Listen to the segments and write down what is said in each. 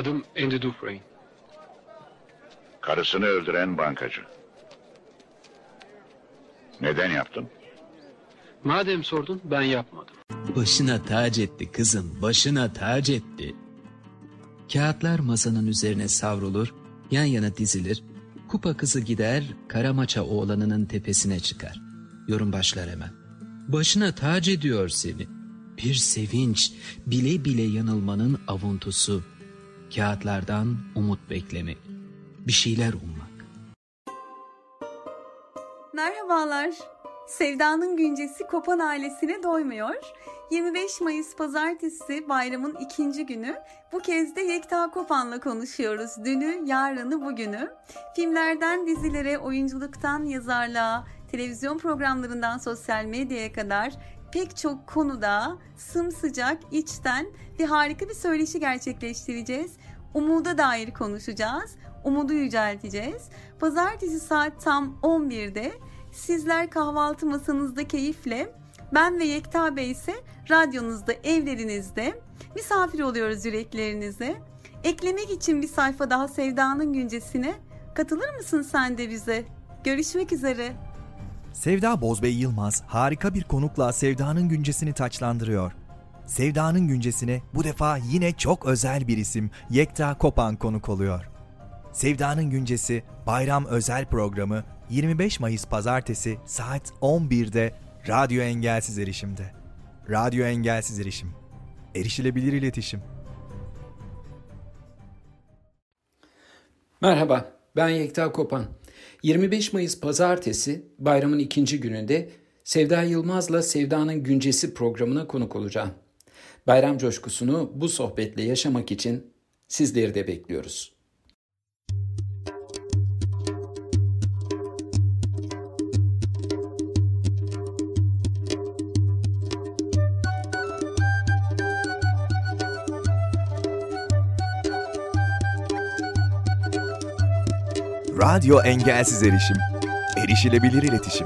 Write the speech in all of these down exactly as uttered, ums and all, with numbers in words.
Adım Andy Dufresne. Karısını öldüren bankacı. Neden yaptın? Madem sordun, ben yapmadım. Başına tac etti kızım, başına tac etti. Kağıtlar masanın üzerine savrulur, yan yana dizilir. Kupa kızı gider, Karamaça oğlanının tepesine çıkar. Yorum başlar hemen. Başına tac ediyor seni. Bir sevinç, bile bile yanılmanın avuntusu. Kağıtlardan umut beklemek. Bir şeyler ummak. Merhabalar. Sevda'nın güncesi Kopan ailesine doymuyor. yirmi beş Mayıs Pazartesi, bayramın ikinci günü. Bu kez de Yekta Kopan'la konuşuyoruz. Dünü, yarını, bugünü. Filmlerden dizilere, oyunculuktan yazarlığa, televizyon programlarından sosyal medyaya kadar pek çok konuda sımsıcak, içten ve harika bir söyleşi gerçekleştireceğiz. Umuda dair konuşacağız. Umudu yücelteceğiz. Pazartesi saat tam on birde sizler kahvaltı masanızda keyifle, ben ve Yekta Bey ise radyonuzda, evlerinizde misafir oluyoruz yüreklerinize. Eklemek için bir sayfa daha Sevda'nın güncesine. Katılır mısın sen de bize? Görüşmek üzere. Sevda Bozbey Yılmaz harika bir konukla Sevda'nın güncesini taçlandırıyor. Sevda'nın güncesine bu defa yine çok özel bir isim Yekta Kopan konuk oluyor. Sevda'nın güncesi bayram özel programı yirmi beş Mayıs Pazartesi saat on birde Radyo Engelsiz Erişim'de. Radyo Engelsiz Erişim. Erişilebilir iletişim. Merhaba, ben Yekta Kopan. yirmi beş Mayıs Pazartesi bayramın ikinci gününde Sevda Yılmaz'la Sevda'nın Güncesi programına konuk olacağım. Bayram coşkusunu bu sohbetle yaşamak için sizleri de bekliyoruz. Radyo Engelsiz Erişim. Erişilebilir iletişim.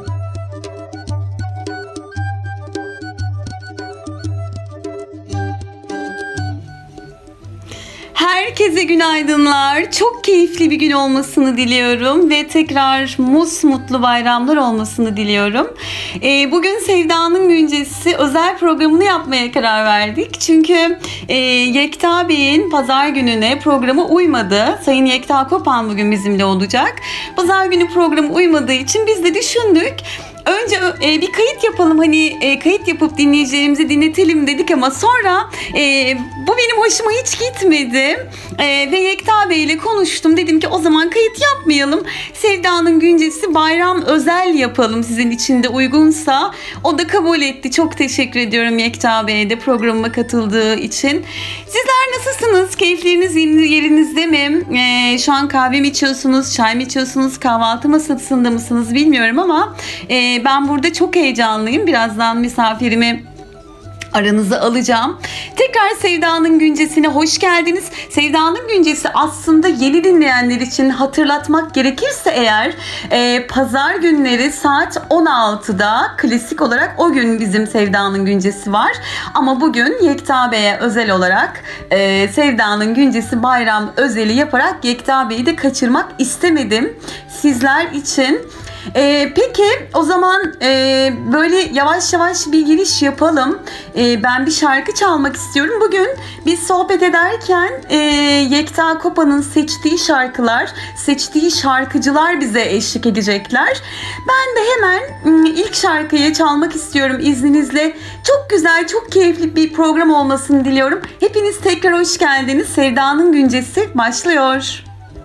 Herkese günaydınlar. Çok keyifli bir gün olmasını diliyorum ve tekrar musmutlu bayramlar olmasını diliyorum. E, bugün Sevda'nın Güncesi özel programını yapmaya karar verdik. Çünkü e, Yekta Bey'in pazar gününe programı uymadı. Sayın Yekta Kopan bugün bizimle olacak. Pazar günü programı uymadığı için biz de düşündük. Önce e, bir kayıt yapalım, hani e, kayıt yapıp dinleyicilerimize dinletelim dedik ama sonra e, bu benim hoşuma hiç gitmedi e, ve Yekta Bey ile konuştum. Dedim ki o zaman kayıt yapmayalım. Sevda'nın Güncesi bayram özel yapalım, sizin için de uygunsa. O da kabul etti. Çok teşekkür ediyorum Yekta Bey'e de programıma katıldığı için. Sizler nasılsınız? Keyifleriniz yerinizde mi? E, şu an kahve mi içiyorsunuz? Çay mı içiyorsunuz? Kahvaltı masasında mısınız bilmiyorum ama e, ben burada çok heyecanlıyım. Birazdan misafirimi aranıza alacağım. Tekrar Sevda'nın Güncesi'ne hoş geldiniz. Sevda'nın Güncesi aslında yeni dinleyenler için hatırlatmak gerekirse eğer e, pazar günleri saat on altıda klasik olarak o gün bizim Sevda'nın Güncesi var. Ama bugün Yekta Bey'e özel olarak e, Sevda'nın Güncesi bayram özeli yaparak Yekta Bey'i de kaçırmak istemedim sizler için. Ee, peki o zaman e, böyle yavaş yavaş bir giriş yapalım. E, ben bir şarkı çalmak istiyorum. Bugün biz sohbet ederken e, Yekta Kopan'ın seçtiği şarkılar, seçtiği şarkıcılar bize eşlik edecekler. Ben de hemen ilk şarkıyı çalmak istiyorum izninizle. Çok güzel, çok keyifli bir program olmasını diliyorum. Hepiniz tekrar hoş geldiniz. Sevda'nın Güncesi başlıyor.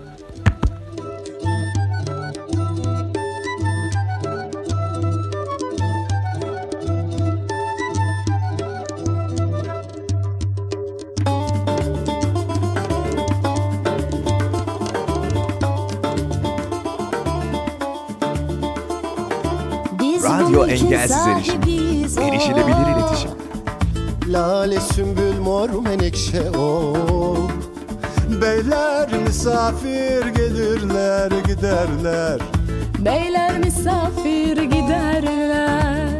Radyo Engelsiz Erişim. Erişilebilir iletişim. Lale, sümbül, mor, menekşe o. Beyler misafir gelirler giderler. Beyler misafir giderler.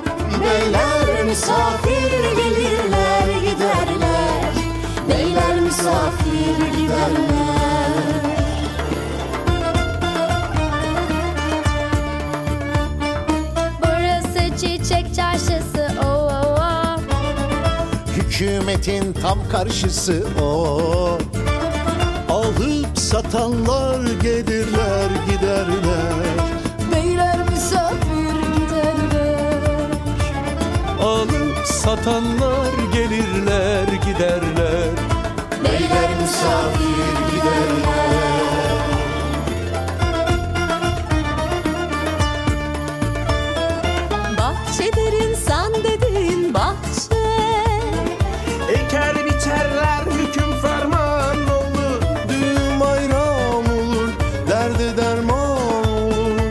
Beyler misafir gelirler giderler. Beyler misafir giderler. Burası çiçek çarşısı, oh oh oh. Hükümetin tam karşısı o. Alıp satanlar gelirler giderler. Beyler misafir giderler. Alıp satanlar gelirler giderler. Beyler misafir giderler. Bahçedir insan dediğin bahçe. Eker biçerler hüküm ferman olur. Düğün bayram olur, derde derman olur.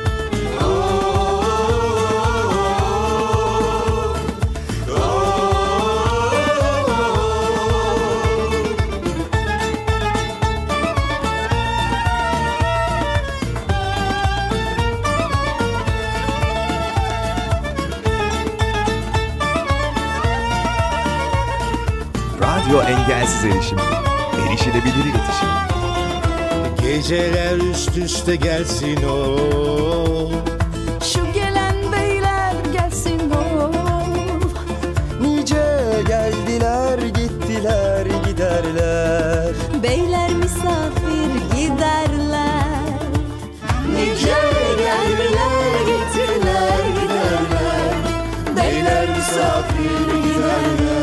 Radyo engelsiz erişim. Erişilebilir iletişim. Geceler üst üste gelsin o. Şu gelen beyler gelsin oh. Nice geldiler gittiler giderler. Beyler misafir giderler. Nice geldiler gittiler giderler. Beyler misafir giderler.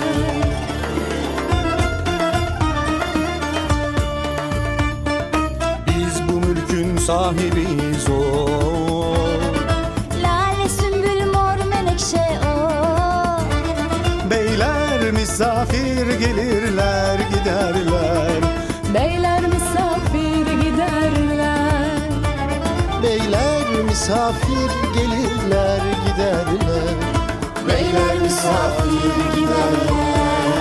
Biz bu mülkün sahibiyiz o. Lale, sümbül, mor, menekşe o. Beyler misafir gelirler giderler. Beyler misafir giderler. Beyler misafir gelirler giderler. Beyler misafir giderler.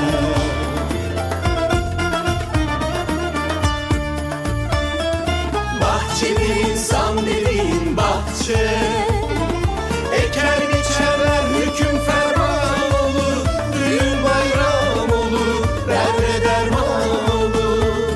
Bahçeli insan dediğin bahçe. Eker biçerler hüküm ferman olur. Düğün bayram olur, derde derman olur.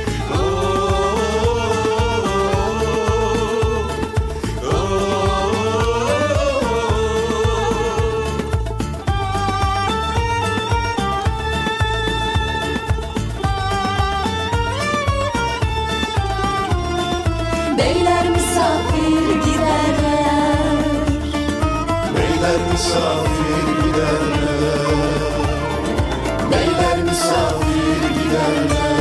Beyler misafir giderler. Beyler misafir giderler. Beyler misafir giderler.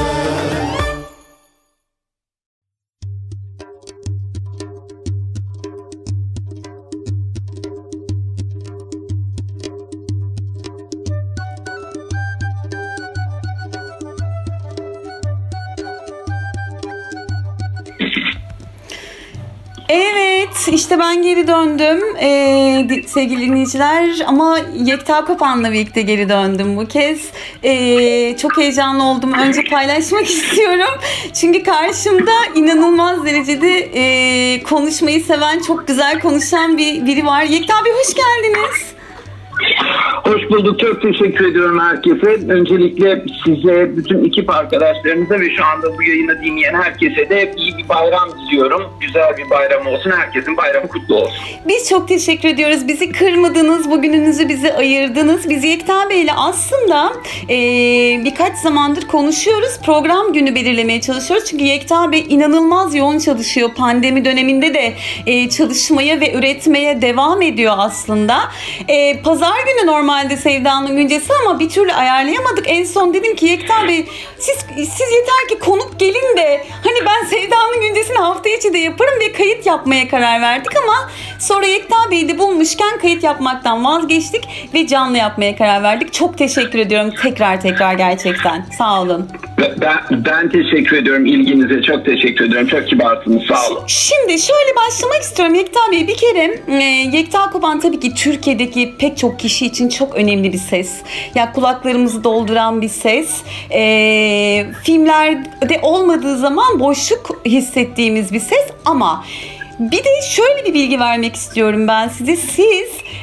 Evet, işte ben geri döndüm ee, di- sevgili dinleyiciler, ama Yekta Kopan'la birlikte geri döndüm bu kez. Ee, çok heyecanlı oldum. Önce paylaşmak istiyorum. Çünkü karşımda inanılmaz derecede ee, konuşmayı seven, çok güzel konuşan bir biri var. Yekta Bey, hoş geldiniz. Hoş bulduk. Çok teşekkür ediyorum herkese. Öncelikle size, bütün ekip arkadaşlarınıza ve şu anda bu yayını dinleyen herkese de iyi bir bayram diliyorum. Güzel bir bayram olsun. Herkesin bayramı kutlu olsun. Biz çok teşekkür ediyoruz. Bizi kırmadınız, bugününüzü bize ayırdınız. Biz Yekta Bey'le aslında e, birkaç zamandır konuşuyoruz. Program günü belirlemeye çalışıyoruz. Çünkü Yekta Bey inanılmaz yoğun çalışıyor. Pandemi döneminde de e, çalışmaya ve üretmeye devam ediyor aslında. E, Pazar günü normalde Sevda'nın güncesi ama bir türlü ayarlayamadık. En son dedim ki Yekta Bey, siz, siz yeter ki konuk gelin de hani ben Sevda'nın güncesini hafta içi de yaparım ve kayıt yapmaya karar verdik, ama sonra Yekta Bey'i de bulmuşken kayıt yapmaktan vazgeçtik ve canlı yapmaya karar verdik. Çok teşekkür ediyorum tekrar tekrar, gerçekten. Sağ olun. Ben, ben teşekkür ediyorum. İlginize çok teşekkür ediyorum. Çok kibarsınız. Sağ olun. Şimdi şöyle başlamak istiyorum Yekta Bey. Bir kere e, Yekta Kopan tabii ki Türkiye'deki pek çok kişi için çok önemli bir ses. Ya kulaklarımızı dolduran bir ses. E, filmlerde olmadığı zaman boşluk hissettiğimiz bir ses, ama bir de şöyle bir bilgi vermek istiyorum ben size. Siz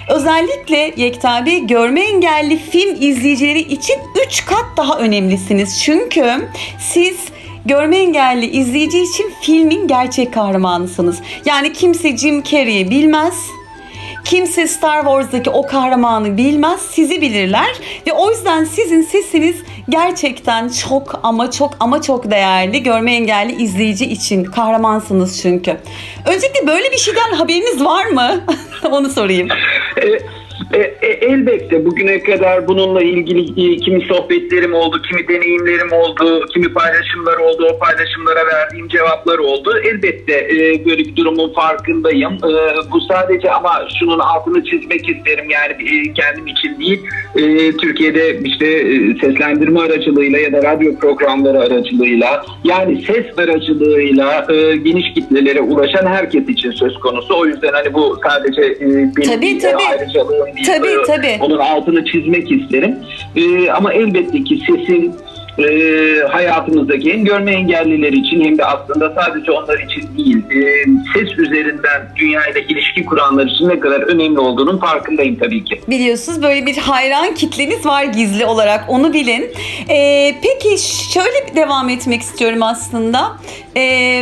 Özellikle Yekta Bey, görme engelli film izleyicileri için üç kat daha önemlisiniz. Çünkü siz görme engelli izleyici için filmin gerçek kahramanısınız. Yani kimse Jim Carrey'i bilmez. Kimse Star Wars'daki o kahramanı bilmez, sizi bilirler ve o yüzden sizin sesiniz gerçekten çok ama çok ama çok değerli. Görme engelli izleyici için kahramansınız çünkü. Öncelikle böyle bir şeyden haberiniz var mı? Onu sorayım. Evet. E, e, elbette bugüne kadar bununla ilgili e, kimi sohbetlerim oldu, kimi deneyimlerim oldu, kimi paylaşımlar oldu, o paylaşımlara verdiğim cevaplar oldu. Elbette e, böyle bir durumun farkındayım. E, bu sadece, ama şunun altını çizmek isterim, yani e, kendim için değil, e, Türkiye'de işte e, seslendirme aracılığıyla ya da radyo programları aracılığıyla, yani ses aracılığıyla e, geniş kitlelere ulaşan herkes için söz konusu. O yüzden hani bu sadece e, benim tabii, tabii. ayrıcalığım. Tabii tabii. Onun altını çizmek isterim. Ee, ama elbette ki sesin e, hayatımızdaki hem görme engelliler için hem de aslında sadece onlar için değil, e, ses üzerinden dünyayla ilişki kuranlar için ne kadar önemli olduğunun farkındayım tabii ki. Biliyorsunuz böyle bir hayran kitleniz var gizli olarak, onu bilin. Ee, peki şöyle devam etmek istiyorum aslında. Ee,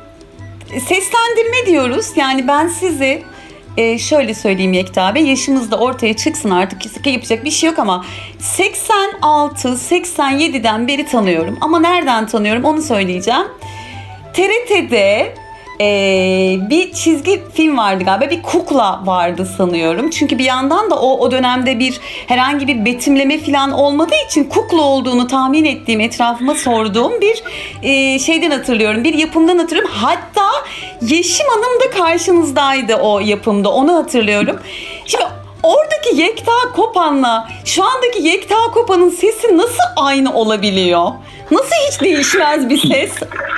seslendirme diyoruz. Yani ben sizi Ee, şöyle söyleyeyim Yekta Bey, yaşımız da ortaya çıksın artık, yapacak bir şey yok ama seksen altı seksen yediden beri tanıyorum. Ama nereden tanıyorum onu söyleyeceğim. T R T'de Ee, bir çizgi film vardı galiba, bir kukla vardı sanıyorum. Çünkü bir yandan da o, o dönemde bir herhangi bir betimleme falan olmadığı için kukla olduğunu tahmin ettiğim, etrafıma sorduğum bir e, şeyden hatırlıyorum. Bir yapımdan hatırlıyorum. Hatta Yeşim Hanım da karşınızdaydı o yapımda, onu hatırlıyorum. Şimdi oradaki Yekta Kopan'la şu andaki Yekta Kopan'ın sesi nasıl aynı olabiliyor? Nasıl hiç değişmez bir ses?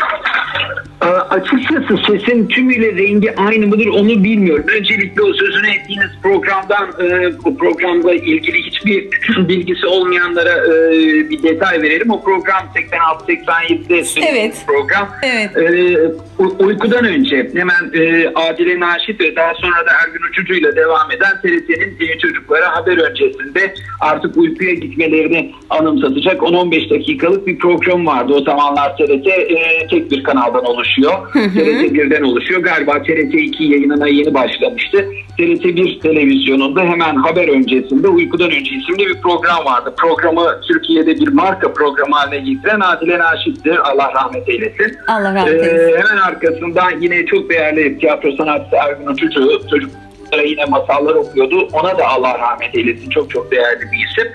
Açıkçası sesin tümüyle rengi aynı mıdır onu bilmiyorum. Öncelikle o sözünü ettiğiniz programdan, bu programla ilgili hiçbir bilgisi olmayanlara bir detay verelim. O program seksen altı seksen yedide evet. program. Evet. Uykudan önce hemen Adile Naşit ve daha sonra da Ergün Uçucu ile devam eden T R T'nin çocuklara haber öncesinde artık uykuya gitmelerini anımsatacak on on beş dakikalık bir program vardı. O zamanlar T R T tek bir kanaldan oluşuyor. Hı hı. T R T birden oluşuyor. Galiba T R T iki yayınına yeni başlamıştı. T R T bir televizyonunda hemen haber öncesinde Uykudan Önce isimli bir program vardı. Programı Türkiye'de bir marka programı haline getiren Adile Naşit'tir. Allah rahmet eylesin. Allah rahmet eylesin. Ee, hemen arkasından yine çok değerli tiyatro sanatçısı Ergün Uçucu, çocuklara yine masallar okuyordu. Ona da Allah rahmet eylesin. Çok çok değerli bir isim.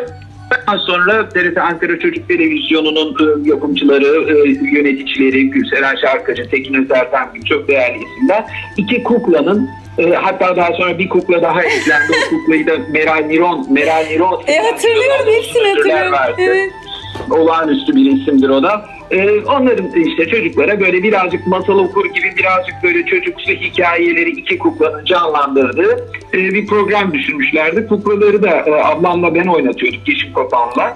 Daha sonra T R T Ankara Çocuk Televizyonu'nun yapımcıları, yöneticileri, Gülseren Şarkıcı, Tekin Özerten gibi çok değerli isimler. İki kuklanın, hatta daha sonra bir kukla daha eklendi. O kuklayı da Meral Niron, Meral Niron. Evet, hatırlıyorum, hepsini hatırlıyorum. Evet. Olağanüstü bir isimdir o da. Ee, onların işte çocuklara böyle birazcık masal okur gibi, birazcık böyle çocuksu hikayeleri iki kuklanın canlandırdığı e, bir program düşünmüşlerdi. Kuklaları da e, ablamla ben oynatıyorduk, Yeşim Kopan'la.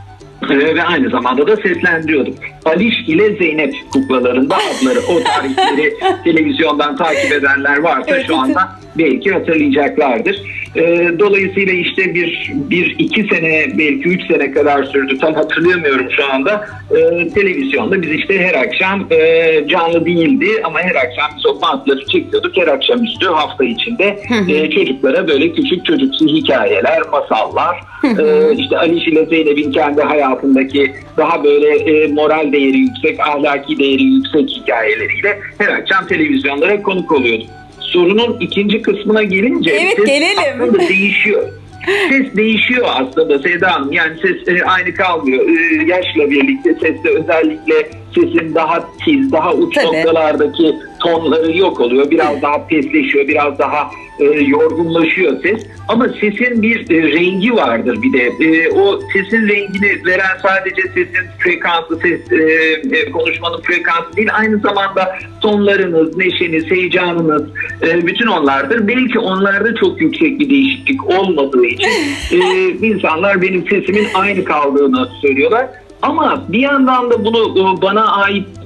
Ee, ve aynı zamanda da seslendiriyorduk. Aliş ile Zeynep kuklalarında adları. O tarihleri televizyondan takip edenler varsa evet, şu anda belki hatırlayacaklardır. Ee, dolayısıyla işte bir, bir iki sene, belki üç sene kadar sürdü. Tam hatırlayamıyorum şu anda. Ee, televizyonda biz işte her akşam e, canlı değildi ama her akşam biz o bantları çekiyorduk. Her akşamüstü hafta içinde e, çocuklara böyle küçük çocuksu hikayeler, masallar, e, işte Aliş ile Zeynep'in kendi hayatındaki daha böyle e, moral değeri yüksek, ahlaki değeri yüksek hikayeleriyle her akşam televizyonlara konuk oluyorduk. Sorunun ikinci kısmına gelince evet, ses gelelim. aslında değişiyor. Ses değişiyor aslında Sevda Hanım. Yani ses e, aynı kalmıyor. E, yaşla birlikte seste özellikle sesin daha tiz, daha uç Tabii. noktalardaki tonları yok oluyor. Biraz daha pesleşiyor, biraz daha e, yorgunlaşıyor ses. Ama sesin bir e, rengi vardır bir de. E, o sesin rengini veren sadece sesin frekansı, ses e, e, konuşmanın frekansı değil, aynı zamanda tonlarınız, neşeniz, heyecanınız, e, bütün onlardır. Belki onlarda çok yüksek bir değişiklik olmadığı için e, insanlar benim sesimin aynı kaldığını söylüyorlar. Ama bir yandan da bunu bana ait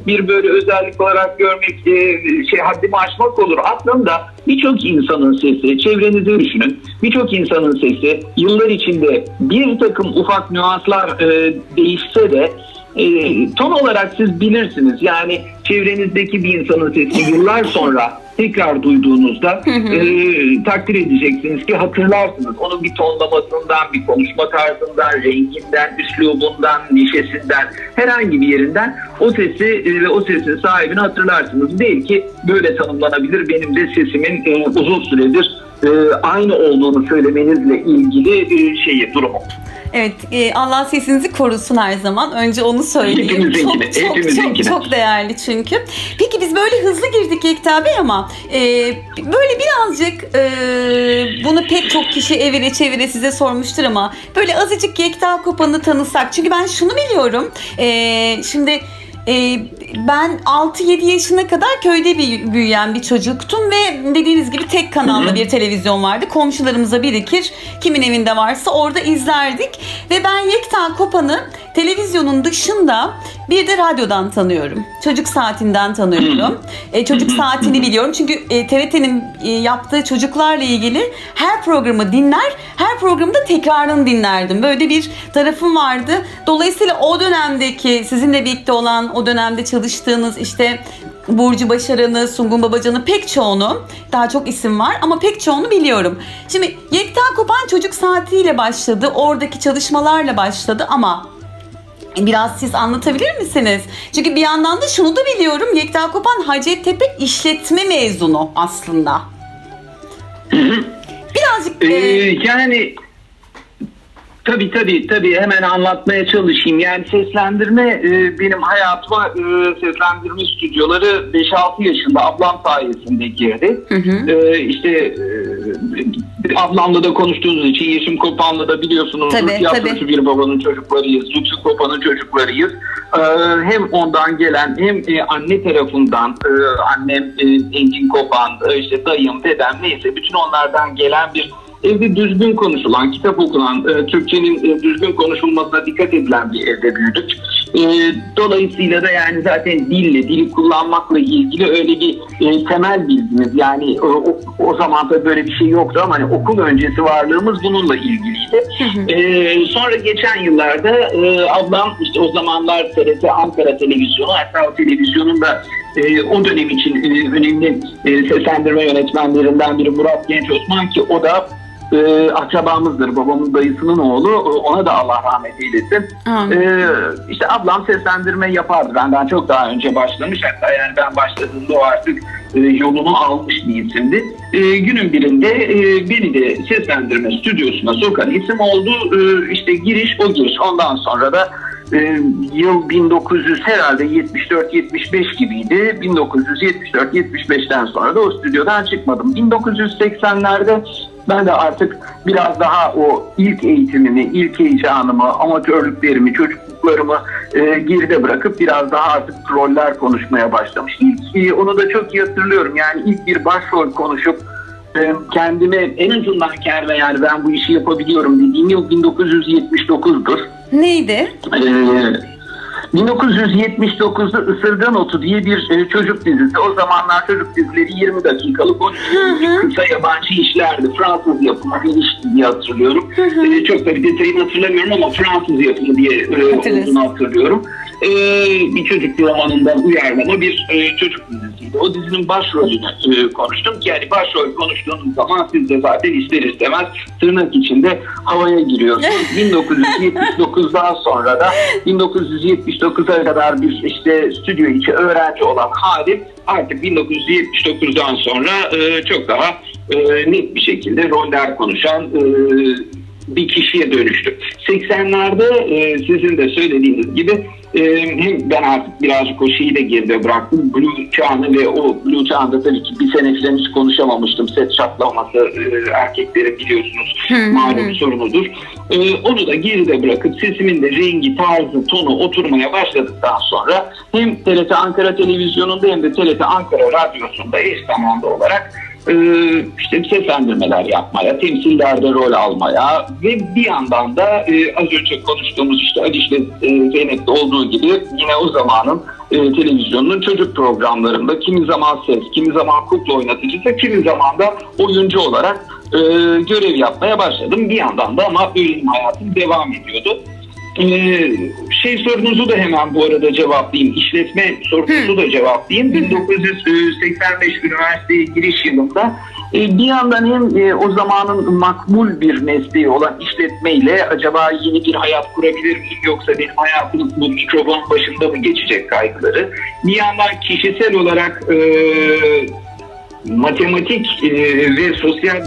bir böyle özellik olarak görmek e, şey haddimi aşmak olur. Aslında birçok insanın sesi, çevrenizi düşünün. Birçok insanın sesi yıllar içinde bir takım ufak nüanslar e, değişse de e, ton olarak siz bilirsiniz. Yani çevrenizdeki bir insanın sesi yıllar sonra tekrar duyduğunuzda e, takdir edeceksiniz ki hatırlarsınız. Onun bir tonlamasından, bir konuşma tarzından, renginden, üslubundan, neşesinden, herhangi bir yerinden o sesi e, ve o sesin sahibini hatırlarsınız. Belki böyle tanımlanabilir benim de sesimin e, uzun süredir e, aynı olduğunu söylemenizle ilgili e, şeyi, durumu. Evet, e, Allah sesinizi korusun her zaman. Önce onu söyleyeyim. Hepimizinkine, Çok çok çok çok değerli çünkü. Peki biz böyle hızlı girdik Yekta Bey ama e, böyle birazcık e, bunu pek çok kişi evire çevire size sormuştur ama böyle azıcık Yekta Kopan'ı tanısak. Çünkü ben şunu biliyorum. E, şimdi Ee, ben altı yedi yaşına kadar köyde büyüyen bir çocuktum ve dediğiniz gibi tek kanallı bir televizyon vardı. Komşularımıza birikir, kimin evinde varsa orada izlerdik. Ve ben Yekta Kopan'ı televizyonun dışında bir de radyodan tanıyorum. Çocuk Saati'nden tanıyorum. E, çocuk Saati'ni biliyorum. Çünkü e, T R T'nin e, yaptığı çocuklarla ilgili her programı dinler, her programda tekrarını dinlerdim. Böyle bir tarafım vardı. Dolayısıyla o dönemdeki sizinle birlikte olan, o dönemde çalıştığınız işte Burcu Başaran'ı, Sungun Babacan'ı pek çoğunu, daha çok isim var ama pek çoğunu biliyorum. Şimdi Yekta Kopan Çocuk Saati ile başladı. Oradaki çalışmalarla başladı ama biraz siz anlatabilir misiniz? Çünkü bir yandan da şunu da biliyorum. Yekta Kopan Hacettepe işletme mezunu aslında. Birazcık... Ee, e... Yani... Tabii tabii tabii hemen anlatmaya çalışayım. Yani seslendirme e, benim hayatıma e, seslendirme stüdyoları beş altı yaşında ablam sayesinde girdi. Hı hı. E, işte e, ablamla da konuştuğunuz için Yeşim Kopan'la da biliyorsunuz tiyatrocu bir babanın çocuklarıyız. Lütfü Kopan'ın çocuklarıyız. E, hem ondan gelen hem e, anne tarafından e, annem e, Engin Kopan, e, işte dayım, dedem neyse bütün onlardan gelen bir evde düzgün konuşulan, kitap okunan, e, Türkçenin e, düzgün konuşulmasına dikkat edilen bir evde büyüdük. E, dolayısıyla da yani zaten dille, dili kullanmakla ilgili öyle bir e, temel bilgimiz. Yani o, o, o zaman da böyle bir şey yoktu ama hani okul öncesi varlığımız bununla ilgiliydi. E, sonra geçen yıllarda e, ablam işte o zamanlar T R T Ankara televizyonu, hatta o televizyonun da e, o dönem için e, önemli e, seslendirme yönetmenlerinden biri Murat Genç Osman ki o da E, akrabamızdır. Babamın dayısının oğlu. Ona da Allah rahmet eylesin. E, işte ablam seslendirme yapardı. Benden çok daha önce başlamış. Hatta yani ben başladığımda o artık e, yolunu almış bir isimdi. E, günün birinde e, beni de seslendirme stüdyosuna sokan isim oldu. E, işte giriş o giriş. Ondan sonra da e, yıl bin dokuz yüz herhalde yetmiş dört yetmiş beş gibiydi. bin dokuz yüz yetmiş dört yetmiş beşten sonra da o stüdyodan çıkmadım. bin dokuz yüz seksenlerde ben de artık biraz daha o ilk eğitimimi, ilk heyecanımı, amatörlüklerimi, çocukluklarımı e, geride bırakıp biraz daha artık roller konuşmaya başlamış. İlk, e, onu da çok iyi hatırlıyorum. Yani ilk bir başrol konuşup e, kendime en azından kendime yani ben bu işi yapabiliyorum dediğim yıl bin dokuz yüz yetmiş dokuzdur. Neydi? Eee... bin dokuz yüz yetmiş dokuzda Isırgan Otu diye bir e, çocuk dizisi. O zamanlar çocuk dizileri yirmi dakikalık on kısa yabancı işlerdi. Fransız yapımı bir iş diye hatırlıyorum. E, çok da bir detayını hatırlamıyorum ama Fransız yapımı diye e, olduğunu hatırlıyorum. E, bir çocuk romanından uyarlama bir e, çocuk dizisiydi. O dizinin başrolünü e, konuştum ki yani başrol konuştuğunuz zaman siz de zaten ister istemez tırnak içinde havaya giriyorsunuz. bin dokuz yüz yetmiş dokuzdan sonra da bin dokuz yüz yetmiş dokuza kadar bir işte stüdyo içi öğrenci olan Halim artık bin dokuz yüz yetmiş dokuzdan sonra e, çok daha e, net bir şekilde roller konuşan e, bir kişiye dönüştü. seksenlerde e, sizin de söylediğiniz gibi e, hem ben artık birazcık o şeyi de geride bıraktım. Blue çağını ve o Blue çağında tabii ki bir sene falan hiç konuşamamıştım. Set çatlaması e, erkeklerin biliyorsunuz malum sorunudur. E, onu da geride bırakıp sesimin de rengi, tarzı, tonu oturmaya başladıktan sonra hem T R T Ankara televizyonunda hem de T R T Ankara radyosunda eş zamanlı olarak Ee, işte seslendirmeler yapmaya, temsillerde rol almaya ve bir yandan da e, az önce konuştuğumuz işte Aliş'le e, Zeynep'te olduğu gibi yine o zamanın e, televizyonunun çocuk programlarında kimi zaman ses, kimi zaman kukla oynatıcısı, kimi zaman da oyuncu olarak e, görev yapmaya başladım. Bir yandan da ama öğrenim hayatım devam ediyordu. Ee, şey sorunuzu da hemen bu arada cevaplayayım. İşletme sorunuzu da cevaplayayım. bin dokuz yüz seksen beş üniversiteye giriş yılında e, bir yandan hem e, o zamanın makbul bir mesleği olan işletmeyle acaba yeni bir hayat kurabilir miyim yoksa benim hayatım bu mikrofon başında mı geçecek kaygıları. Bir yandan kişisel olarak e, matematik e, ve sosyal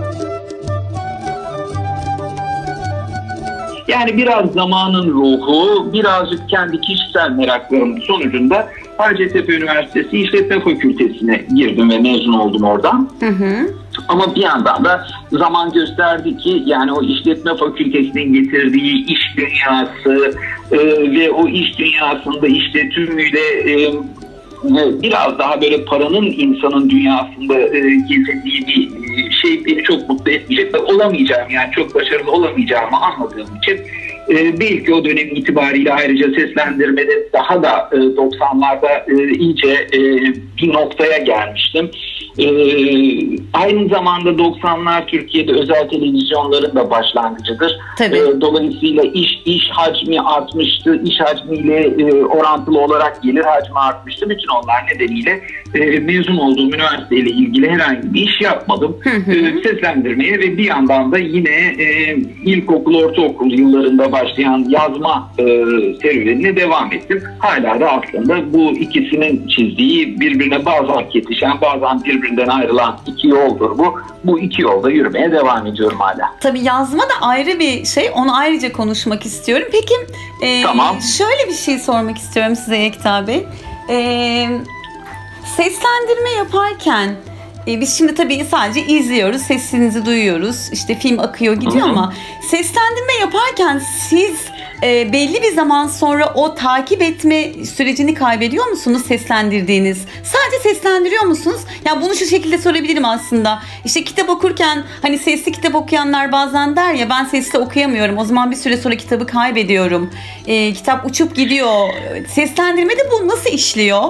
yani biraz zamanın ruhu, birazcık kendi kişisel meraklarım sonucunda Hacettepe Üniversitesi İşletme Fakültesi'ne girdim ve mezun oldum oradan. Hı hı. Ama bir yandan da zaman gösterdi ki yani o işletme fakültesinin getirdiği iş dünyası e, ve o iş dünyasında işte tümüyle e, biraz daha böyle paranın insanın dünyasında e, gezindiği bir şey beni çok mutlu etmeyecek ve olamayacağım yani çok başarılı olamayacağımı anladığım için e, belki o dönem itibariyle ayrıca seslendirmede daha da e, doksanlarda e, iyice e, bir noktaya gelmiştim. E, aynı zamanda doksanlar Türkiye'de özel televizyonların da başlangıcıdır. E, dolayısıyla iş iş hacmi artmıştı. İş hacmiyle e, orantılı olarak gelir hacmi artmıştı. Bütün onlar nedeniyle e, mezun olduğum üniversiteyle ilgili herhangi bir iş yapmadım. Hı hı. E, seslendirmeye ve bir yandan da yine e, ilkokul, ortaokul yıllarında başlayan yazma e, serüvenine devam ettim. Hala da aslında bu ikisinin çizdiği birbirine bazen yetişen, bazen birbirinden ayrılan iki yoldur bu. Bu iki yolda yürümeye devam ediyorum hala. Tabii yazma da ayrı bir şey. Onu ayrıca konuşmak istiyorum. Peki e, tamam. Şöyle bir şey sormak istiyorum size Yekta Bey. E, seslendirme yaparken e, biz şimdi tabii sadece izliyoruz, sesinizi duyuyoruz. İşte film akıyor gidiyor Hı-hı. ama seslendirme yaparken siz e, belli bir zaman sonra o takip etme sürecini kaybediyor musunuz seslendirdiğiniz? Sadece seslendiriyor musunuz? Yani bunu şu şekilde sorabilirim aslında. İşte kitap okurken hani sesli kitap okuyanlar bazen der ya ben sesli okuyamıyorum. O zaman bir süre sonra kitabı kaybediyorum. E, kitap uçup gidiyor. Seslendirmede bu nasıl işliyor?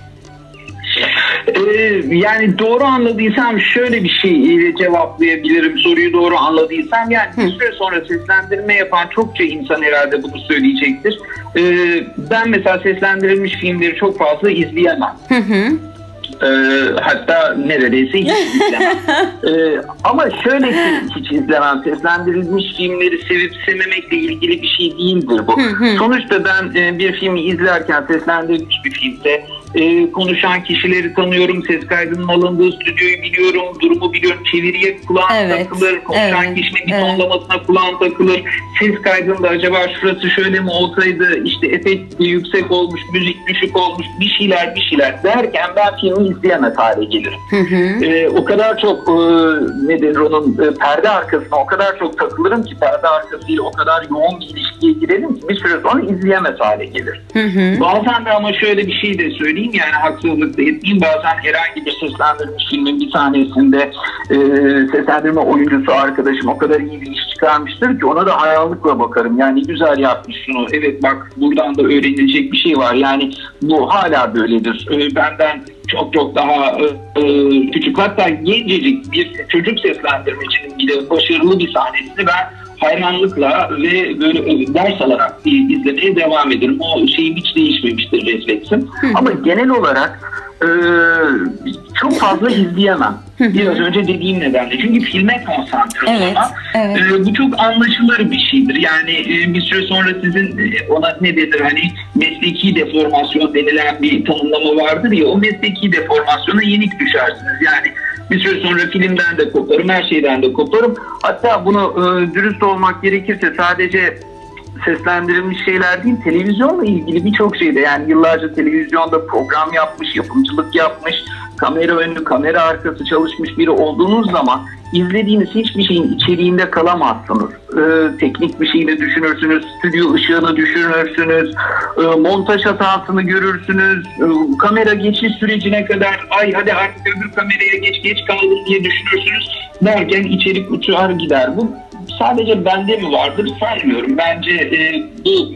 Ee, yani doğru anladıysam şöyle bir şey cevaplayabilirim. Soruyu doğru anladıysam yani Hı. bir süre sonra seslendirme yapan çokça insan herhalde bunu söyleyecektir. Ee, ben mesela seslendirilmiş filmleri çok fazla izleyemem. Hı hı. Ee, hatta neredeyse hiç izlemem. ee, ama şöyle ki hiç izlemem. Seslendirilmiş filmleri sevip sevmemekle ilgili bir şey değildir bu. Hı hı. Sonuçta ben e, bir filmi izlerken seslendirilmiş bir filmde e, konuşan kişileri tanıyorum, ses kaydının alındığı stüdyoyu biliyorum, durumu biliyorum, çeviriye kulağım evet. takılır, konuşan evet. kişinin bir evet. tonlamasına kulağım takılır, ses kaydında acaba şurası şöyle mi olsaydı, işte efekt yüksek olmuş, müzik düşük olmuş, bir şeyler bir şeyler derken ben filmi izleyemez hale gelirim. Hı hı. E, o kadar çok e, nedir onun e, perde arkasına o kadar çok takılırım ki perde arkasıyla o kadar yoğun bir ilişkiye girelim ki bir süre sonra izleyemez hale gelir. Hı hı. Bazen de ama şöyle bir şey de söyleyeyim yani haksızlık da etmeyeyim. Bazen herhangi bir seslendirilmiş filmin bir sahnesinde e, seslendirme oyuncusu arkadaşım o kadar iyi bir iş çıkarmıştır ki ona da hayranlıkla bakarım. Yani güzel yapmış şunu. Evet bak buradan da öğrenilecek bir şey var. Yani bu hala böyledir. E, benden çok çok daha e, küçük hatta gencecik bir çocuk seslendirmecinin bile başarılı bir sahnesini ben hayranlıkla ve böyle ders alarak izlemeye devam ederim. O şeyim hiç değişmemiştir refleksim. Hı. Ama genel olarak e, çok fazla izleyemem. Biraz önce dediğim nedenle. Çünkü filme konsantre olmak evet, evet. e, bu çok anlaşılır bir şeydir. Yani e, bir süre sonra sizin e, ona ne denir hani mesleki deformasyon denilen bir tanımlama vardır ya o mesleki deformasyona yenik düşersiniz. Yani bir süre sonra filmden de koparım, her şeyden de koparım. Hatta bunu e, dürüst olmak gerekirse sadece seslendirilmiş şeyler değil, televizyonla ilgili birçok şeyde yani yıllarca televizyonda program yapmış, yapımcılık yapmış, kamera önü, kamera arkası çalışmış biri olduğunuz zaman izlediğiniz hiçbir şeyin içeriğinde kalamazsınız. Ee, teknik bir şeyini düşünürsünüz, stüdyo ışığını düşünürsünüz, e, montaj hatasını görürsünüz, e, kamera geçiş sürecine kadar ay hadi artık öbür kameraya geç geç kaldım diye düşünürsünüz derken içerik uçar gider. Bu sadece bende mi vardır sanmıyorum. Bence e, bu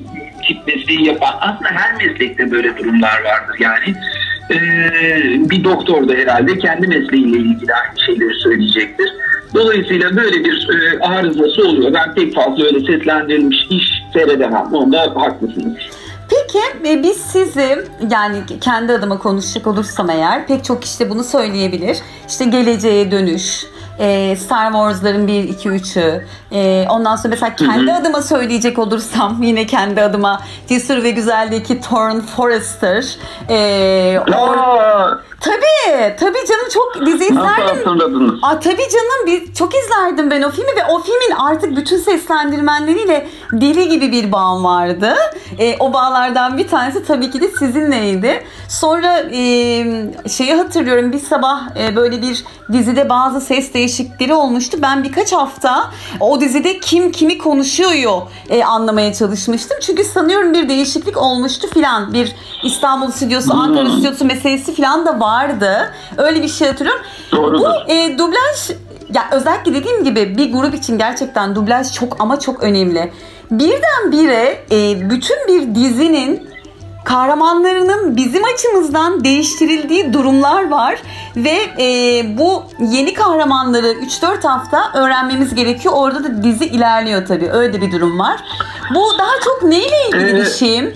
tip mesleği yapan, aslında her meslekte böyle durumlar vardır yani. Ee, bir doktor da herhalde kendi mesleğiyle ilgili aynı şeyleri söyleyecektir. Dolayısıyla böyle bir e, arızası oluyor. Ben pek fazla öyle seslendirilmiş iş seyredemem. Onda haklısınız. Peki e, biz sizi, yani kendi adıma konuşacak olursam eğer, pek çok işte bunu söyleyebilir. İşte Geleceğe Dönüş, e, Star Wars'ların bir, iki, üçü. E, ondan sonra mesela kendi hı hı. adıma söyleyecek olursam, yine kendi adıma Cesur ve Güzel'deki Thorne Forrester. E, or- Tabii, tabii canım, çok dizi izlerdim. Nasıl hatırladınız? Aa, tabii canım, biz çok izlerdim ben o filmi ve o filmin artık bütün seslendirmenleriyle deli gibi bir bağım vardı. E, o bağlardan bir tanesi tabii ki de sizinleydi. Sonra e, şeyi hatırlıyorum, bir sabah e, böyle bir dizide bazı ses değişiklikleri olmuştu. Ben birkaç hafta o dizide kim kimi konuşuyor e, anlamaya çalışmıştım. Çünkü sanıyorum bir değişiklik olmuştu filan. Bir İstanbul stüdyosu, hmm. Ankara stüdyosu meselesi filan da vardı. Öyle bir şey hatırlıyorum. Doğrudur. Bu e, dublaj, ya özellikle dediğim gibi bir grup için gerçekten dublaj çok ama çok önemli. Birdenbire e, bütün bir dizinin kahramanlarının bizim açımızdan değiştirildiği durumlar var ve e, bu yeni kahramanları üç dört hafta öğrenmemiz gerekiyor. Orada da dizi ilerliyor tabii. Öyle bir durum var. Bu daha çok neyle ilgili ee, bir şey?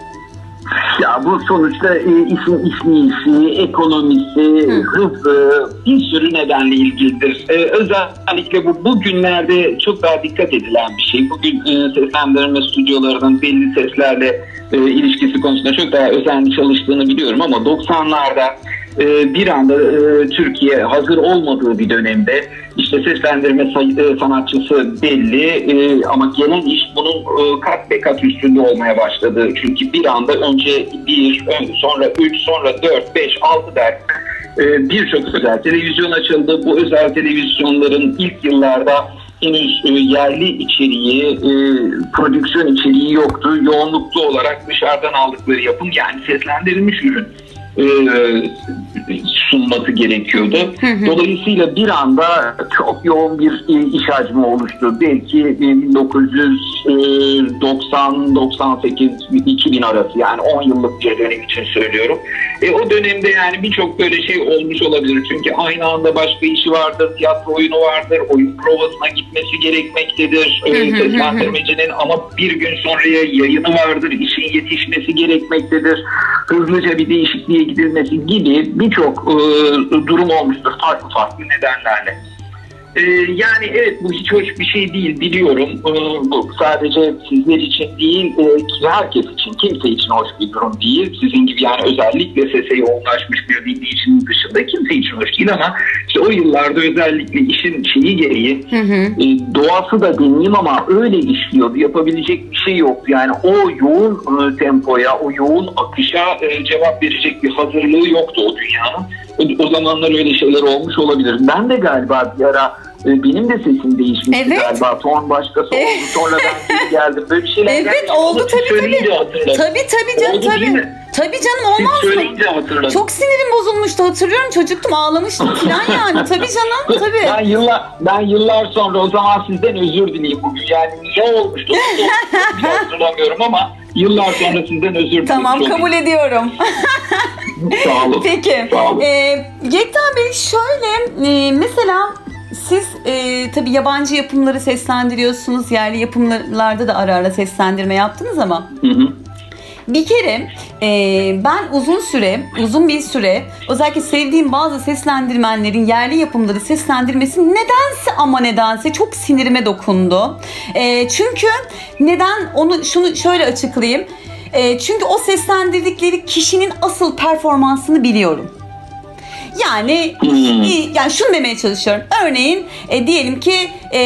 Ya bu sonuçta e, işin işleyişi, ekonomisi, Hı. hızı bir sürü nedenle ilgilidir. E, özellikle bu bugünlerde çok daha dikkat edilen bir şey. Bugün e, seslendirme stüdyolarının belli seslerle e, ilişkisi konusunda çok daha özenli çalıştığını biliyorum ama doksanlarda e, bir anda e, Türkiye hazır olmadığı bir dönemde işte seslendirme say- sanatçısı belli e, ama gelen iş bunun e, kat be kat üstünde olmaya başladı. Çünkü bir anda önce bir, sonra üç, sonra dört, beş, altı derken e, birçok özel televizyon açıldı. Bu özel televizyonların ilk yıllarda henüz e, yerli içeriği, e, prodüksiyon içeriği yoktu. Yoğunluklu olarak dışarıdan aldıkları yapım, yani seslendirilmiş ürün e, sunması gerekiyordu. Hı hı. Dolayısıyla bir anda çok yoğun bir e, iş hacmi oluştu. Belki e, bin dokuz yüz doksan doksan sekiz iki bin arası, yani on yıllık bir dönem için söylüyorum. E, o dönemde yani birçok böyle şey olmuş olabilir. Çünkü aynı anda başka işi vardır, tiyatro oyunu vardır, oyun provasına gitmesi gerekmektedir. E, seslendirmecinin ama bir gün sonraya yayını vardır, işin yetişmesi gerekmektedir. Hızlıca bir değişikliğe gidilmesi gibi birçok e, durum olmuştur farklı farklı nedenlerle. E, yani evet, bu hiç hoş bir şey değil, biliyorum. E, bu sadece sizler için değil, e, herkes için, kimse için hoş bir durum değil. Sizin gibi yani özellikle sese yoğunlaşmış bir dinleyicinin dışında kimse için hoş değil ama işte o yıllarda özellikle işin şeyi gereği, hı hı. E, doğası da deneyim ama öyle işliyordu. Yapabilecek bir şey yoktu. Yani o yoğun e, tempoya, o yoğun akışa e, cevap verecek bir hazırlığı yoktu o dünyanın. O, o zamanlar öyle şeyler olmuş olabilir. Ben de galiba bir ara e, benim de sesim değişmişti evet. galiba. Ton başkası oldu. Evet. Sonra ben geri geldim. Böyle bir şeyler evet geldi. oldu tabii tabii. Tabii tabii canım oldu, tabii. Tabii canım, olmaz mı? Çok sinirim bozulmuştu, hatırlıyorum, çocuktum, ağlamıştım falan yani. Tabii canım, tabii. Ben yıllar, ben yıllar sonra o zaman sizden özür dileyim bugün. Yani niye olmuştu? Hiç hatırlamıyorum ama yıllar sonra sizden özür dileyim. Tamam, kabul ediyorum. Sağ olun. Peki. Sağ olun. Ee, Yekta Bey, şöyle e, mesela siz e, tabii yabancı yapımları seslendiriyorsunuz. Yerli yapımlarda da ara ara seslendirme yaptınız ama... Hı hı. Bir kere e, ben uzun süre, uzun bir süre özellikle sevdiğim bazı seslendirmenlerin yerli yapımları seslendirmesi nedense ama nedense çok sinirime dokundu. E, çünkü neden, onu şunu şöyle açıklayayım. E, çünkü o seslendirdikleri kişinin asıl performansını biliyorum. Yani hmm. yani şunu demeye çalışıyorum. Örneğin e, diyelim ki e,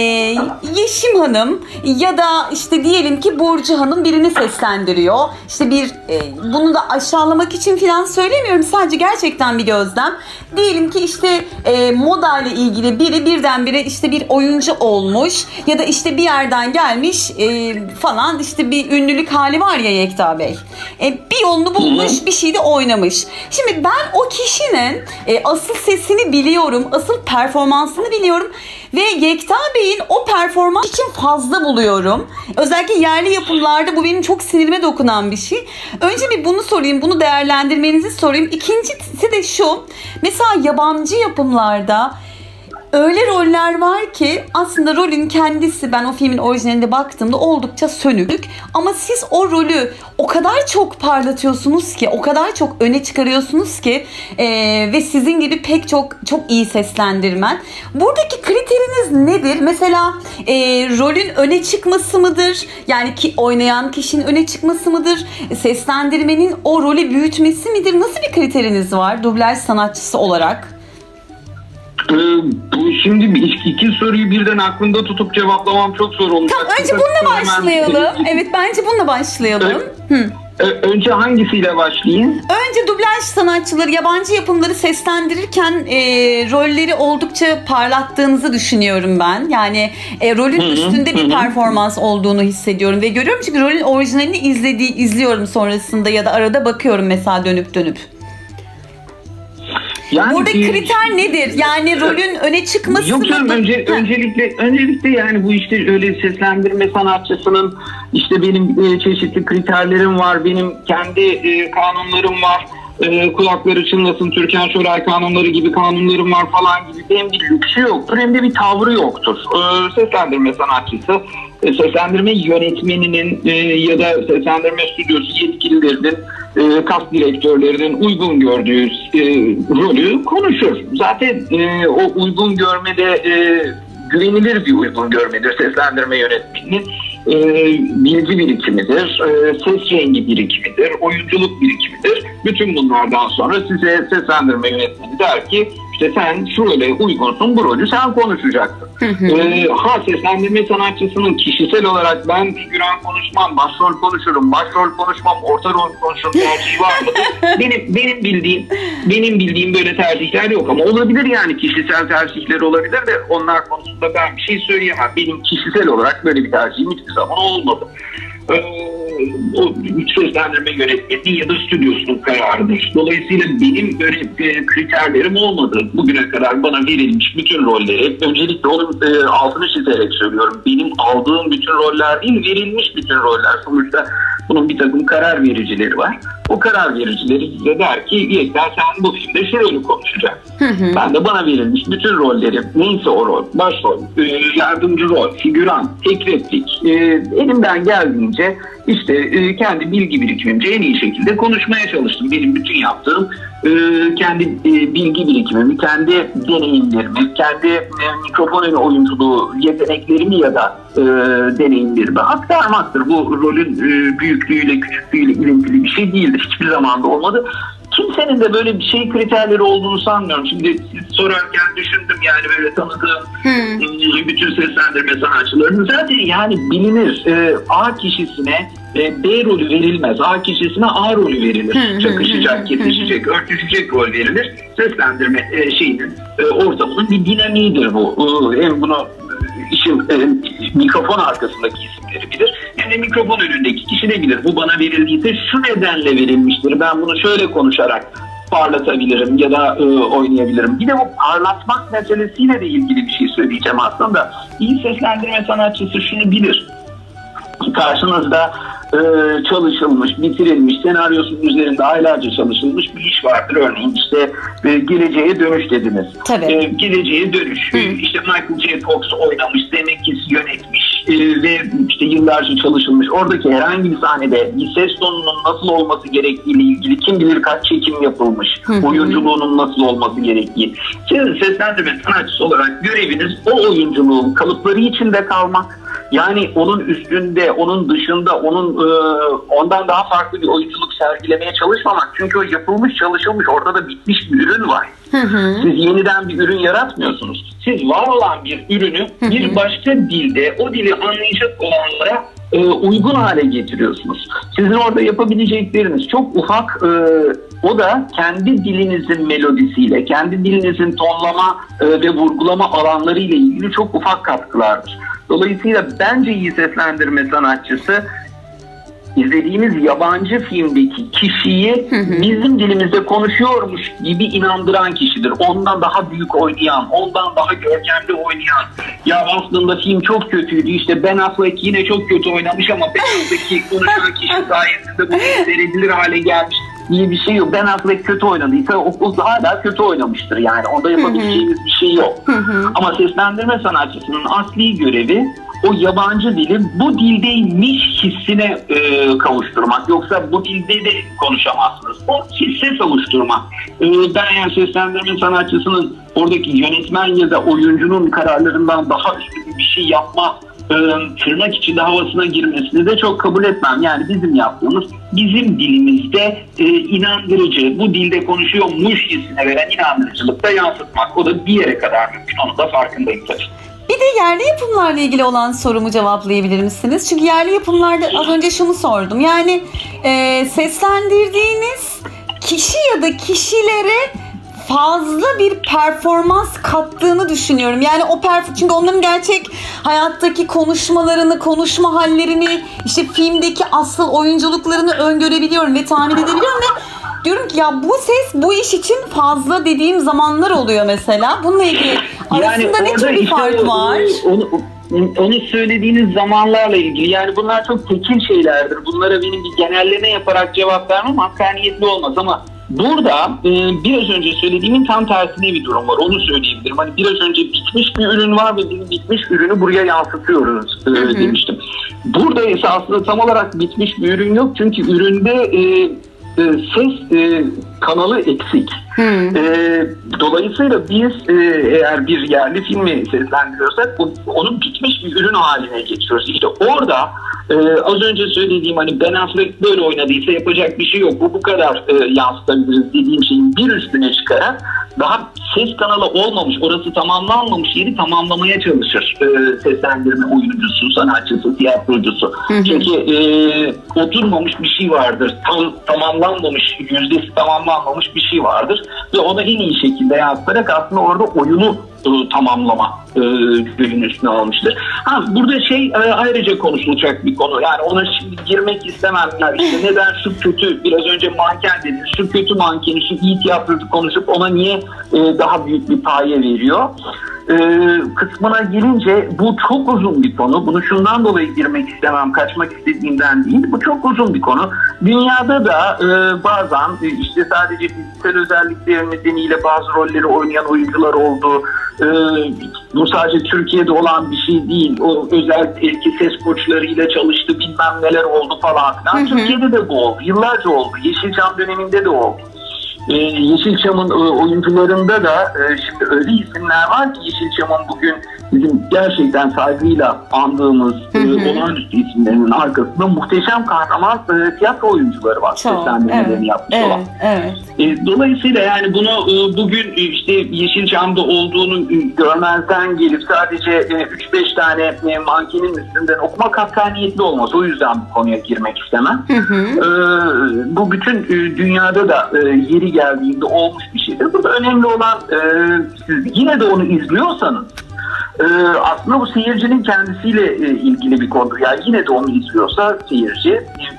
Yeşim Hanım ya da işte diyelim ki Burcu Hanım birini seslendiriyor. İşte bir e, bunu da aşağılamak için falan söylemiyorum. Sadece gerçekten bir gözlem. Diyelim ki işte e, moda ile ilgili biri birdenbire işte bir oyuncu olmuş ya da işte bir yerden gelmiş e, falan, işte bir ünlülük hali var ya Yekta Bey. E, bir yolunu bulmuş, bir şeyde oynamış. Şimdi ben o kişinin E, asıl sesini biliyorum, asıl performansını biliyorum ve Yekta Bey'in o performans için fazla buluyorum. Özellikle yerli yapımlarda bu benim çok sinirime dokunan bir şey. Önce bir bunu sorayım, bunu değerlendirmenizi sorayım. İkincisi de şu, mesela yabancı yapımlarda öyle roller var ki aslında rolün kendisi, ben o filmin orijinalinde baktığımda oldukça sönük. Ama siz o rolü o kadar çok parlatıyorsunuz ki, o kadar çok öne çıkarıyorsunuz ki e, ve sizin gibi pek çok çok iyi seslendirmen. Buradaki kriteriniz nedir? Mesela e, rolün öne çıkması mıdır? Yani ki oynayan kişinin öne çıkması mıdır? Seslendirmenin o rolü büyütmesi midir? Nasıl bir kriteriniz var dublaj sanatçısı olarak? Ee, bu şimdi bir- iki soruyu birden aklımda tutup cevaplamam çok zor olacak. Tamam, önce bununla başlayalım. Evet, bence bununla başlayalım. Hı. Ö- Önce hangisiyle başlayayım? Önce dublaj sanatçıları, yabancı yapımları seslendirirken e, rolleri oldukça parlattığınızı düşünüyorum ben. Yani e, rolün Hı hı, üstünde bir hı hı. performans olduğunu hissediyorum ve görüyorum, çünkü rolün orijinalini izlediği izliyorum sonrasında ya da arada bakıyorum mesela dönüp dönüp. Yani Burada bir- kriter nedir? Yani rolün öne çıkması Yok canım, mı? önce, Ha. öncelikle öncelikle yani bu işte öyle seslendirme sanatçısının işte benim e, çeşitli kriterlerim var, benim kendi e, kanunlarım var, e, kulakları çınlasın Türkan Şoray kanunları gibi kanunlarım var falan gibi, hem bir lüksü yoktur hem de bir tavrı yoktur. E, seslendirme sanatçısı, e, seslendirme yönetmeninin e, ya da seslendirme stüdyosu yetkililerinin, e, kas direktörlerinin uygun gördüğü e, rolü konuşur. Zaten e, o uygun görmede e, güvenilir bir uygun görmedir seslendirme yönetmeninin. E, bilgi birikimidir, e, ses rengi birikimidir, oyunculuk birikimidir. Bütün bunlardan sonra size seslendirme yönetmeni der ki işte sen şu role uygunsun, bu rolü sen konuşacaksın. e, ha seslendirme sanatçısının kişisel olarak ben figüran konuşmam, başrol konuşurum, başrol konuşmam, orta rol konuşurum tercihi var mı? benim benim bildiğim benim bildiğim böyle tercihler yok, ama olabilir yani, kişisel tercihler olabilir de onlar konusunda ben bir şey söyleyemem. Benim kişisel olarak böyle bir tercihim hiçbir zaman olmadı. Ee, o seslendirme yönetmeni ya da stüdyosunun kararıdır. Dolayısıyla benim böyle e, kriterlerim olmadı. Bugüne kadar bana verilmiş bütün rolleri, öncelikle onun e, altını çizerek söylüyorum, benim aldığım bütün roller değil, verilmiş bütün roller. Sonuçta bunun bir takım karar vericileri var. O karar vericileri size der ki Yekta sen bu filmde şu rolü konuşacaksın. Ben de bana verilmiş bütün rolleri, neyse o rol, başrol, e, yardımcı rol, figüran, tek replik, e, elimden geldiğince işte e, kendi bilgi birikimimce en iyi şekilde konuşmaya çalıştım. Benim bütün yaptığım e, kendi e, bilgi birikimimi, kendi deneyimlerimi, kendi e, mikrofon önü oyunculuğu yeteneklerimi ya da e, deneyimlerimi aktarmaktır. Bu rolün e, büyüklüğüyle, küçüklüğüyle ilintili bir şey değildir. Hiçbir zaman da olmadı. Kimsenin de böyle bir şey kriterleri olduğunu sanmıyorum. Şimdi siz sorarken düşündüm, yani böyle tanıdığım hmm. bütün seslendirme sanatçılarını zaten yani bilinir. E, A kişisine e, B rolü verilmez. A kişisine A rolü verilir. Hmm. Çakışacak, kesişecek, örtüşecek rol verilir. Seslendirme e, şeyinin, e, ortamının bir dinamiğidir bu. E, hem bunu işin e, mikrofon arkasındaki isimleri bilir, hem de mikrofon önündeki kişi de bilir. Bu bana verildiyse şu nedenle verilmiştir. Ben bunu şöyle konuşarak parlatabilirim ya da e, oynayabilirim. Bir de bu parlatmak meselesiyle de ilgili bir şey söyleyeceğim aslında. İyi seslendirme sanatçısı şunu bilir: karşınızda e, çalışılmış, bitirilmiş, senaryosunun üzerinde aylarca çalışılmış bir iş vardır. Örneğin işte e, Geleceğe Dönüş dediniz. Tabii. E, Geleceğe Dönüş. E, işte Michael J. Fox oynamış, Zemeckis yönetmiş e, ve işte yıllarca çalışılmış. Oradaki herhangi bir sahnede bir ses tonunun nasıl olması gerektiğiyle ilgili kim bilir kaç çekim yapılmış, oyunculuğunun nasıl olması gerektiği. Sizin seslendirme sanatçısı olarak göreviniz o oyunculuğun kalıpları içinde kalmak. Yani onun üstünde, onun dışında, onun e, ondan daha farklı bir oyunculuk sergilemeye çalışmamak. Çünkü o yapılmış, çalışılmış, orada da bitmiş bir ürün var. Hı hı. Siz yeniden bir ürün yaratmıyorsunuz. Siz var olan bir ürünü hı hı. bir başka dilde, o dili anlayacak olanlara e, uygun hale getiriyorsunuz. Sizin orada yapabilecekleriniz çok ufak, e, o da kendi dilinizin melodisiyle, kendi dilinizin tonlama e, ve vurgulama alanları ile ilgili çok ufak katkılardır. Dolayısıyla bence iyi seslendirme sanatçısı izlediğimiz yabancı filmdeki kişiyi bizim dilimizde konuşuyormuş gibi inandıran kişidir. Ondan daha büyük oynayan, ondan daha görkemli oynayan. Ya aslında film çok kötüydü, işte Ben Affleck yine çok kötü oynamış ama Ben Affleck'i konuşan kişi sayesinde bu seyredilir hale gelmiş diye bir şey yok. Ben Affleck kötü oynadıysa o, o hala kötü oynamıştır yani. Onda yapabileceğimiz bir şey yok. Ama seslendirme sanatçısının asli görevi o yabancı dili bu dildeymiş hissine e, kavuşturmak. Yoksa bu dilde de konuşamazsınız. O hisse kavuşturmak. E, ben yani seslendirme sanatçısının oradaki yönetmen ya da oyuncunun kararlarından daha üstün bir şey yapma e, tırnak içinde havasına girmesini de çok kabul etmem. Yani bizim yaptığımız bizim dilimizde e, inandırıcı, bu dilde konuşuyormuş hissine veren inandırıcılıkta yansıtmak. O da bir yere kadar mümkün. Onun da farkındayım tabii. Bir de yerli yapımlarla ilgili olan sorumu cevaplayabilir misiniz? Çünkü yerli yapımlarda az önce şunu sordum. Yani e, seslendirdiğiniz kişi ya da kişilere fazla bir performans kattığını düşünüyorum. Yani o perf- çünkü onların gerçek hayattaki konuşmalarını, konuşma hallerini, işte filmdeki asıl oyunculuklarını öngörebiliyorum ve tahmin edebiliyorum ve diyorum ki ya bu ses bu iş için fazla dediğim zamanlar oluyor mesela. Bununla ilgili arasında ne tür bir işte fark o, var? Onu, onu söylediğiniz zamanlarla ilgili. Yani bunlar çok tekil şeylerdir. Bunlara benim bir genelleme yaparak cevap vermem hakkaniyetli olmaz ama burada e, biraz önce söylediğimin tam tersine bir durum var. Onu söyleyebilirim. Hani biraz önce bitmiş bir ürün var ve biz bitmiş ürünü buraya yansıtıyoruz e, hı hı. demiştim. Burada ise aslında tam olarak bitmiş bir ürün yok. Çünkü üründe e, E, ses e, kanalı eksik. Hmm. E, dolayısıyla biz e, eğer bir yerli filmi seslendiriyorsak o, onun bitmiş bir ürün haline geçiyoruz. İşte orada e, az önce söylediğim hani Ben Affleck böyle oynadıysa yapacak bir şey yok. Bu bu kadar e, yansıtabiliriz dediğim şeyin bir üstüne çıkarak daha ses kanalı olmamış, orası tamamlanmamış yeri tamamlamaya çalışır e, seslendirme oyuncusu, sanatçısı, tiyatrocusu. Hı hı. Çünkü e, oturmamış bir şey vardır. Tam tamamlanmamış, yüzdesi tamamlanmamış bir şey vardır. Ve onu en iyi şekilde yansıtarak aslında orada oyunu e, tamamlama e, görevinin üstüne almıştır. Ha, burada şey e, ayrıca konuşulacak bir konu. Yani ona şimdi girmek istemem. Yani işte neden şu kötü, biraz önce manken dediniz, şu kötü mankeni, şu iyi tiyatrocu konuşup ona niye e, daha büyük bir paye veriyor? E, kısmına gelince bu çok uzun bir konu. Bunu şundan dolayı girmek istemem, kaçmak istediğimden değil. Bu çok uzun bir konu. Dünyada da e, bazen e, işte sadece fiziksel özellikleri nedeniyle bazı rolleri oynayan oyuncular oldu. E, bu sadece Türkiye'de olan bir şey değil. O özel etki ses koçlarıyla çalıştı, bilmem neler oldu falan filan. Hı hı. Türkiye'de de bu oldu. Yıllarca oldu. Yeşilçam döneminde de oldu. Ee, Yeşilçam'ın e, oyuncularında da e, şimdi öyle isimler var ki Yeşilçam'ın bugün bizim gerçekten saygıyla andığımız e, olağanüstü isimlerinin arkasında muhteşem kahraman e, tiyatro oyuncuları var. Seslendirmelerini evet, yapmış evet, olan. Evet. E, dolayısıyla yani bunu e, bugün e, işte Yeşilçam'da olduğunu e, görmezden gelip sadece e, üç beş tane e, mankenin üstünden okumak hakkaniyetli olmaz. O yüzden bu konuya girmek istemem. Hı hı. E, bu bütün e, dünyada da e, yeri geldiğinde olmuş bir şeydir. Burada önemli olan e, siz yine de onu izliyorsanız e, aslında bu seyircinin kendisiyle e, ilgili bir konu. Yani yine de onu izliyorsa seyirci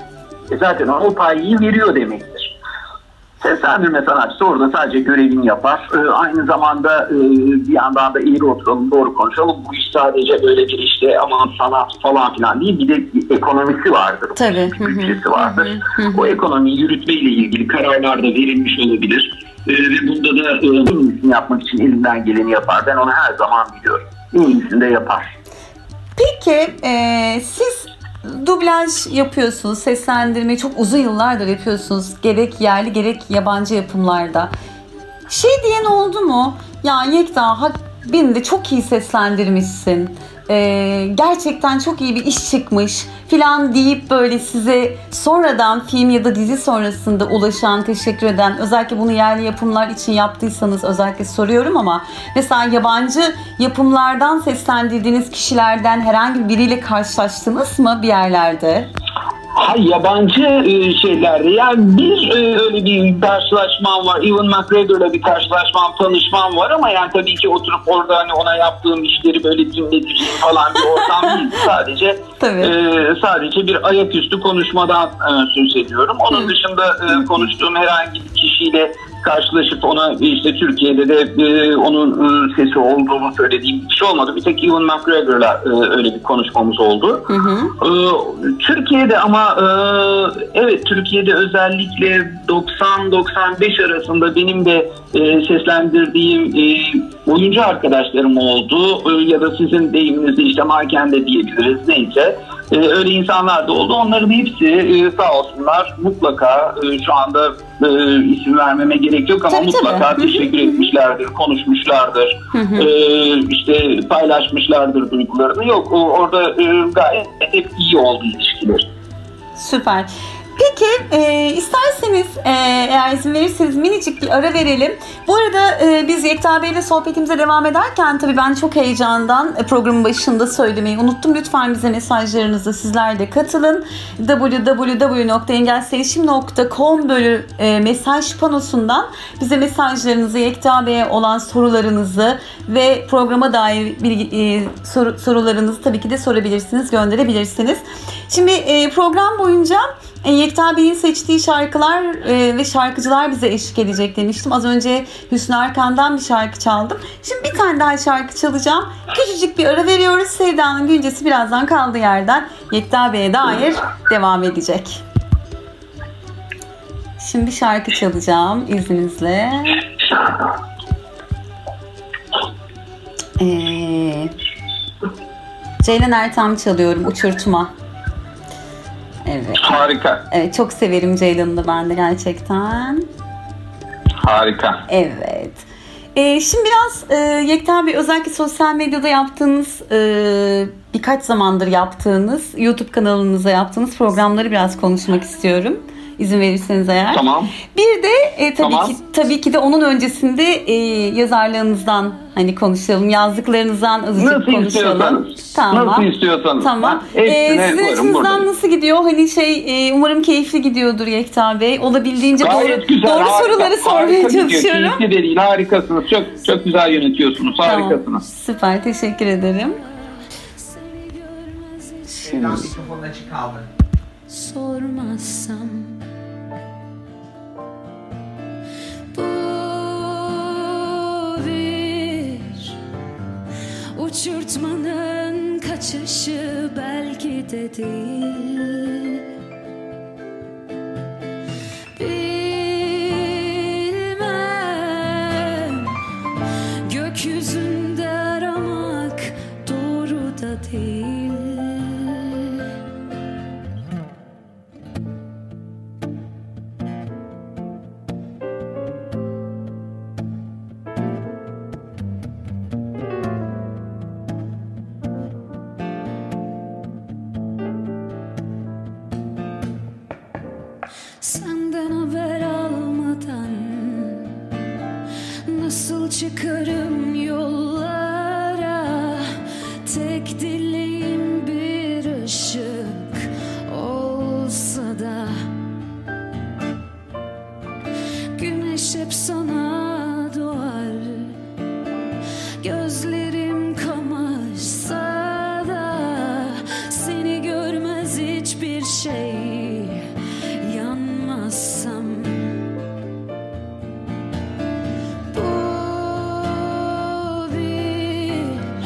e, zaten o payı veriyor demektir. Seslendirme sanatçısı orada sadece görevini yapar. E, aynı zamanda e, bir yandan da eğri oturalım, doğru konuşalım. Bu iş sadece böyle bir işte aman sanat falan filan değil. Bir de bir ekonomisi vardır. Tabii. Bir bütçesi vardır. Hı hı. O ekonomiyi yürütmeyle ilgili kararlar da verilmiş olabilir. E, ve bunda da en iyisini yapmak için elinden geleni yapar. Ben onu her zaman biliyorum. En iyisini de yapar. Peki e, siz dublaj yapıyorsunuz, seslendirmeyi çok uzun yıllardır yapıyorsunuz. Gerek yerli gerek yabancı yapımlarda. Şey diyen oldu mu? Ya Yekta, hak, beni de çok iyi seslendirmişsin. Ee, gerçekten çok iyi bir iş çıkmış filan deyip böyle size sonradan film ya da dizi sonrasında ulaşan, teşekkür eden, özellikle bunu yerli yapımlar için yaptıysanız özellikle soruyorum ama mesela yabancı yapımlardan seslendirdiğiniz kişilerden herhangi biriyle karşılaştınız mı bir yerlerde? Ha, yabancı e, şeylerde yani bir e, öyle bir karşılaşmam var. Ewan McGregor'la bir karşılaşmam, tanışmam var ama yani tabii ki oturup orada hani ona yaptığım işleri böyle dinleteceğim falan bir ortam değil. Sadece e, sadece bir ayaküstü konuşmadan e, söz ediyorum. Onun Hı. dışında e, konuştuğum herhangi bir kişiyle karşılaşıp ona işte Türkiye'de de e, onun e, sesi olduğunu söylediğim bir şey olmadı. Bir tek Ewan McGregor'la e, öyle bir konuşmamız oldu. Hı hı. E, Türkiye'de ama e, evet Türkiye'de özellikle doksan doksan beş arasında benim de e, seslendirdiğim e, oyuncu arkadaşlarım oldu. E, ya da sizin deyiminizde işte manken de diyebiliriz neyse. Ee, öyle insanlar da oldu. Onların hepsi e, sağ olsunlar mutlaka e, şu anda e, isim vermeme gerek yok ama tabii, mutlaka tabii. teşekkür etmişlerdir, konuşmuşlardır, e, işte paylaşmışlardır duygularını. Yok o, orada e, gayet hep iyi oldu ilişkiler. Süper. Peki e, isterseniz e, eğer izin verirseniz minicik bir ara verelim. Bu arada e, biz Yekta Bey ile sohbetimize devam ederken tabii ben çok heyecandan e, programın başında söylemeyi unuttum. Lütfen bize mesajlarınızı sizler de katılın. double-u double-u double-u nokta engelselişim nokta com bölü e, mesaj panosundan bize mesajlarınızı, Yekta Bey'e olan sorularınızı ve programa dair bilgi, e, soru, sorularınızı tabii ki de sorabilirsiniz, gönderebilirsiniz. Şimdi e, program boyunca Yekta Bey'in seçtiği şarkılar e, ve şarkıcılar bize eşlik edecek demiştim. Az önce Hüsnü Arkan'dan bir şarkı çaldım. Şimdi bir tane daha şarkı çalacağım. Küçücük bir ara veriyoruz. Sevda'nın güncesi birazdan kaldığı yerden Yekta Bey'e dair devam edecek. Şimdi şarkı çalacağım izninizle. Ee, Ceylan Ertem çalıyorum. Uçurtma. Evet. Harika. Evet, çok severim Ceylan'ı da ben de gerçekten. Harika. Evet. Ee, şimdi biraz e, Yekta Bey özellikle sosyal medyada yaptığınız e, birkaç zamandır yaptığınız YouTube kanalınıza yaptığınız programları biraz konuşmak istiyorum. İzin verirseniz eğer. Tamam. Bir de e, tabii tamam. ki tabii ki de onun öncesinde e, yazarlığınızdan hani konuşalım, yazdıklarınızdan azıcık nasıl konuşalım. Istiyorsanız. Tamam. Nasıl istiyorsanız. Tamam. Ee, sizin açınızdan nasıl gidiyor? Hani şey, e, umarım keyifli gidiyordur Yekta Bey. Olabildiğince gayet doğru, güzel, doğru harika, soruları sormaya çalışıyorum. Keyifli de değil, harikasınız. Çok çok güzel yönetiyorsunuz. Tamam. Harikasınız. Süper, teşekkür ederim. Şimdi mikrofonun açık kaldı. Sormazsam bu bir uçurtmanın kaçışı belki de değil. Bilmem gökyüzünde aramak doğru da değil. Senden haber almadan nasıl çıkarım yollara? Tek dileğim bir ışık olsa da güneş hep sana doğar. Gözlerim kamaşsa da seni görmez hiçbir şey. Yanmazsam bu bir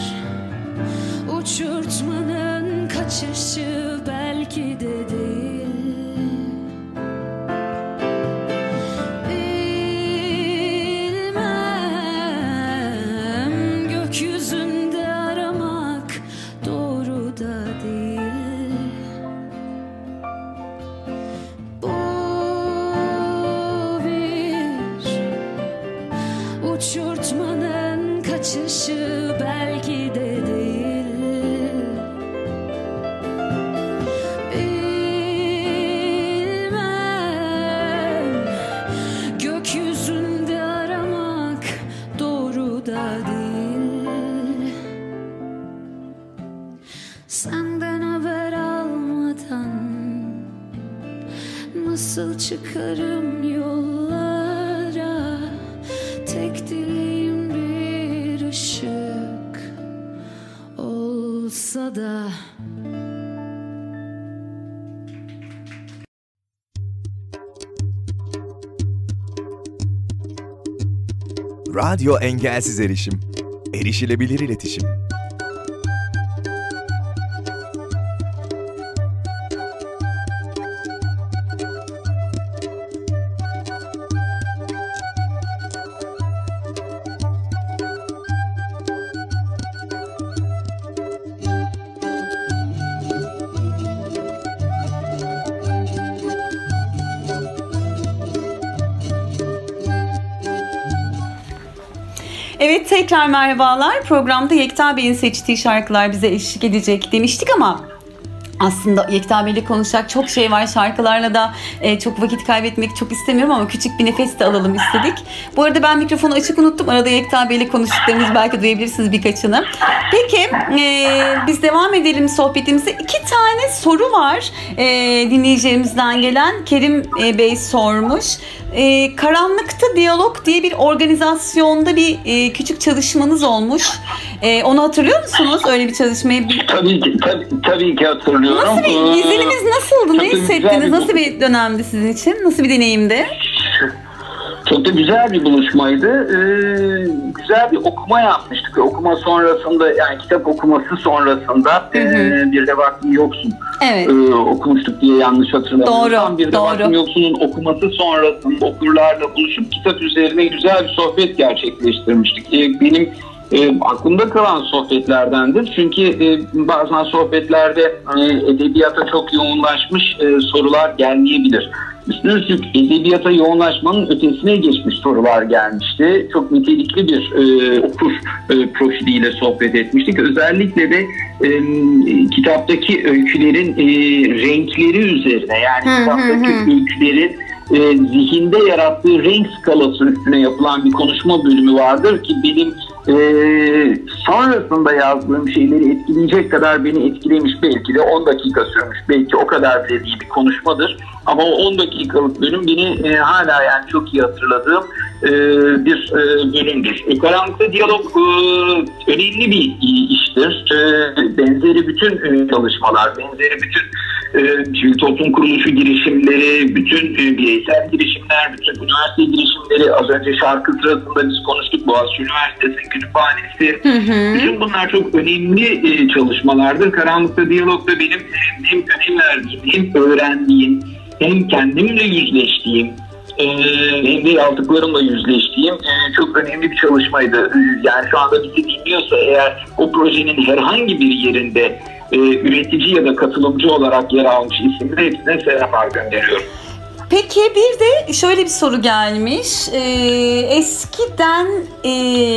uçurtmanın kaçışı belki de değil. Bilmem Nasıl çıkarım yollara, tek dileğim bir ışık olsa da. Radyo engelsiz erişim. Erişilebilir iletişim. Evet, tekrar merhabalar. Programda Yekta Bey'in seçtiği şarkılar bize eşlik edecek demiştik ama aslında Yekta Bey'le konuşacak çok şey var. Şarkılarla da e, çok vakit kaybetmek çok istemiyorum ama küçük bir nefes de alalım istedik. Bu arada ben mikrofonu açık unuttum. Arada Yekta Bey'le konuştuklarımızı belki duyabilirsiniz birkaçını. Peki e, biz devam edelim sohbetimize. İki tane soru var e, dinleyicilerimizden gelen. Kerim e, Bey sormuş. E, Karanlıkta Diyalog diye bir organizasyonda bir e, küçük çalışmanız olmuş. E, onu hatırlıyor musunuz? Öyle bir çalışmayı. Bir... Tabii ki, tabii, tabii ki hatırlıyorum. Nasıl bir izlenimiz nasıldı? Ne hissettiniz? Nasıl bir dönemdi sizin için? Nasıl bir deneyimdi? Çok da güzel bir buluşmaydı. Ee, güzel bir okuma yapmıştık. Okuma sonrasında, yani kitap okuması sonrasında hı hı. E, Bir de Vaktim Yoksun evet. e, okumuştuk diye yanlış hatırlamıyorsam. Doğru, Bir de doğru. Vaktim Yoksun'un okuması sonrasında okurlarla buluşup kitap üzerine güzel bir sohbet gerçekleştirmiştik. E, benim E, aklımda kalan sohbetlerdendir. Çünkü e, bazen sohbetlerde e, edebiyata çok yoğunlaşmış e, sorular gelmeyebilir. Üstüne üstlük edebiyata yoğunlaşmanın ötesine geçmiş sorular gelmişti. Çok nitelikli bir e, okur e, profiliyle sohbet etmiştik. Özellikle de e, kitaptaki öykülerin e, renkleri üzerine, yani kitaptaki öykülerin e, zihinde yarattığı renk skalası üstüne yapılan bir konuşma bölümü vardır ki benim e, sonrasında yazdığım şeyleri etkileyecek kadar beni etkilemiş. Belki de on dakika sürmüş, belki o kadar bile değil bir konuşmadır. Ama o on dakikalık bölüm beni e, hala yani çok iyi hatırladığım e, bir e, bölümdür. E, Karanlıkta Diyalog e, önemli bir iştir. E, benzeri bütün e, çalışmalar, benzeri bütün e, toplum kuruluşu girişimleri, bütün e, bireysel girişimler, bütün üniversite girişimleri, az önce şarkı sırasında biz konuştuk, Boğaziçi Üniversitesi'nin kütüphanesi, hı hı. bütün bunlar çok önemli e, çalışmalardır. Karanlıkta Diyalog da benim hem önem verdiğim, hem öğrendiğim, hem kendimle yüzleştiğim, e, hem de yaptıklarımla yüzleştiğim e, çok önemli bir çalışmaydı. Yani şu anda bizi dinliyorsa eğer o projenin herhangi bir yerinde e, üretici ya da katılımcı olarak yer almış isimleri hepsine selamlar gönderiyorum. Peki bir de şöyle bir soru gelmiş. Ee, eskiden e,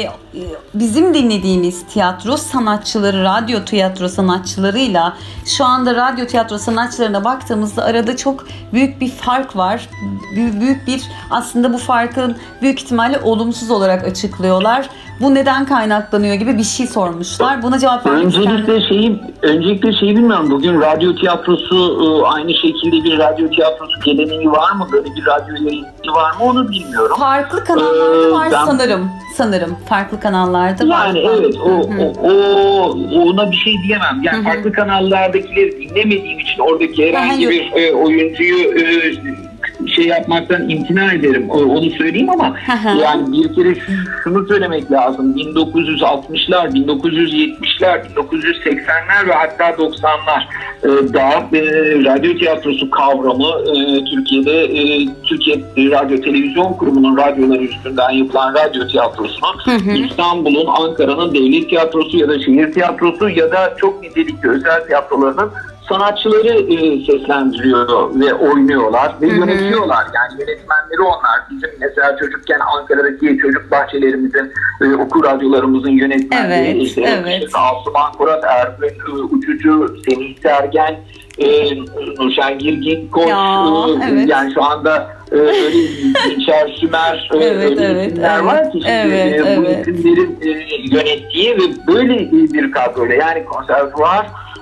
bizim dinlediğimiz tiyatro sanatçıları, radyo tiyatro sanatçılarıyla şu anda radyo tiyatro sanatçılarına baktığımızda arada çok büyük bir fark var. Büyük bir, aslında bu farkın büyük ihtimalle olumsuz olarak açıklıyorlar. Bu neden kaynaklanıyor gibi bir şey sormuşlar. Buna cevap vermek istedim. Öncelikle şeyi, öncelikle şeyi bilmiyorum. Bugün radyo tiyatrosu aynı şekilde bir radyo tiyatrosu geleneği var mı? Böyle bir radyo yayını var mı? Onu bilmiyorum. Farklı kanallarda ee, var ben... sanırım. Sanırım farklı kanallarda var. Yani evet o, o, o ona bir şey diyemem. Yani Hı-hı. farklı kanallardakileri dinlemediğim için oradaki herhangi bir e, oyuncuyu e, şey yapmaktan imtina ederim. Onu söyleyeyim ama yani bir kere şunu söylemek lazım. bin dokuz yüz altmışlar, bin dokuz yüz yetmişler, bin dokuz yüz seksenler ve hatta doksanlar daha radyo tiyatrosu kavramı Türkiye'de Türkiye Radyo Televizyon Kurumu'nun radyoları üstünden yapılan radyo tiyatrosunun hı hı. İstanbul'un, Ankara'nın devlet tiyatrosu ya da şehir tiyatrosu ya da çok nitelikli özel tiyatrolarının sanatçıları e, seslendiriyor ve oynuyorlar ve hı hı. yönetiyorlar. Yani yönetmenleri onlar. Bizim mesela çocukken Ankara'daki çocuk bahçelerimizin, e, okul radyolarımızın yönetmenleri. Evet, işte, evet. işte Asuman Kurat, Ergün e, Uçucu, Semih Sergen, e, Nurşen Girgin Koç. Ya, e, evet. Yani şu anda e, öyle Dinçer Sümer e, evet, öyle evet, isimler evet, var ki şimdi, evet, e, bu evet. isimlerin e, yönettiği ve böyle bir kadroyla yani konservatuvar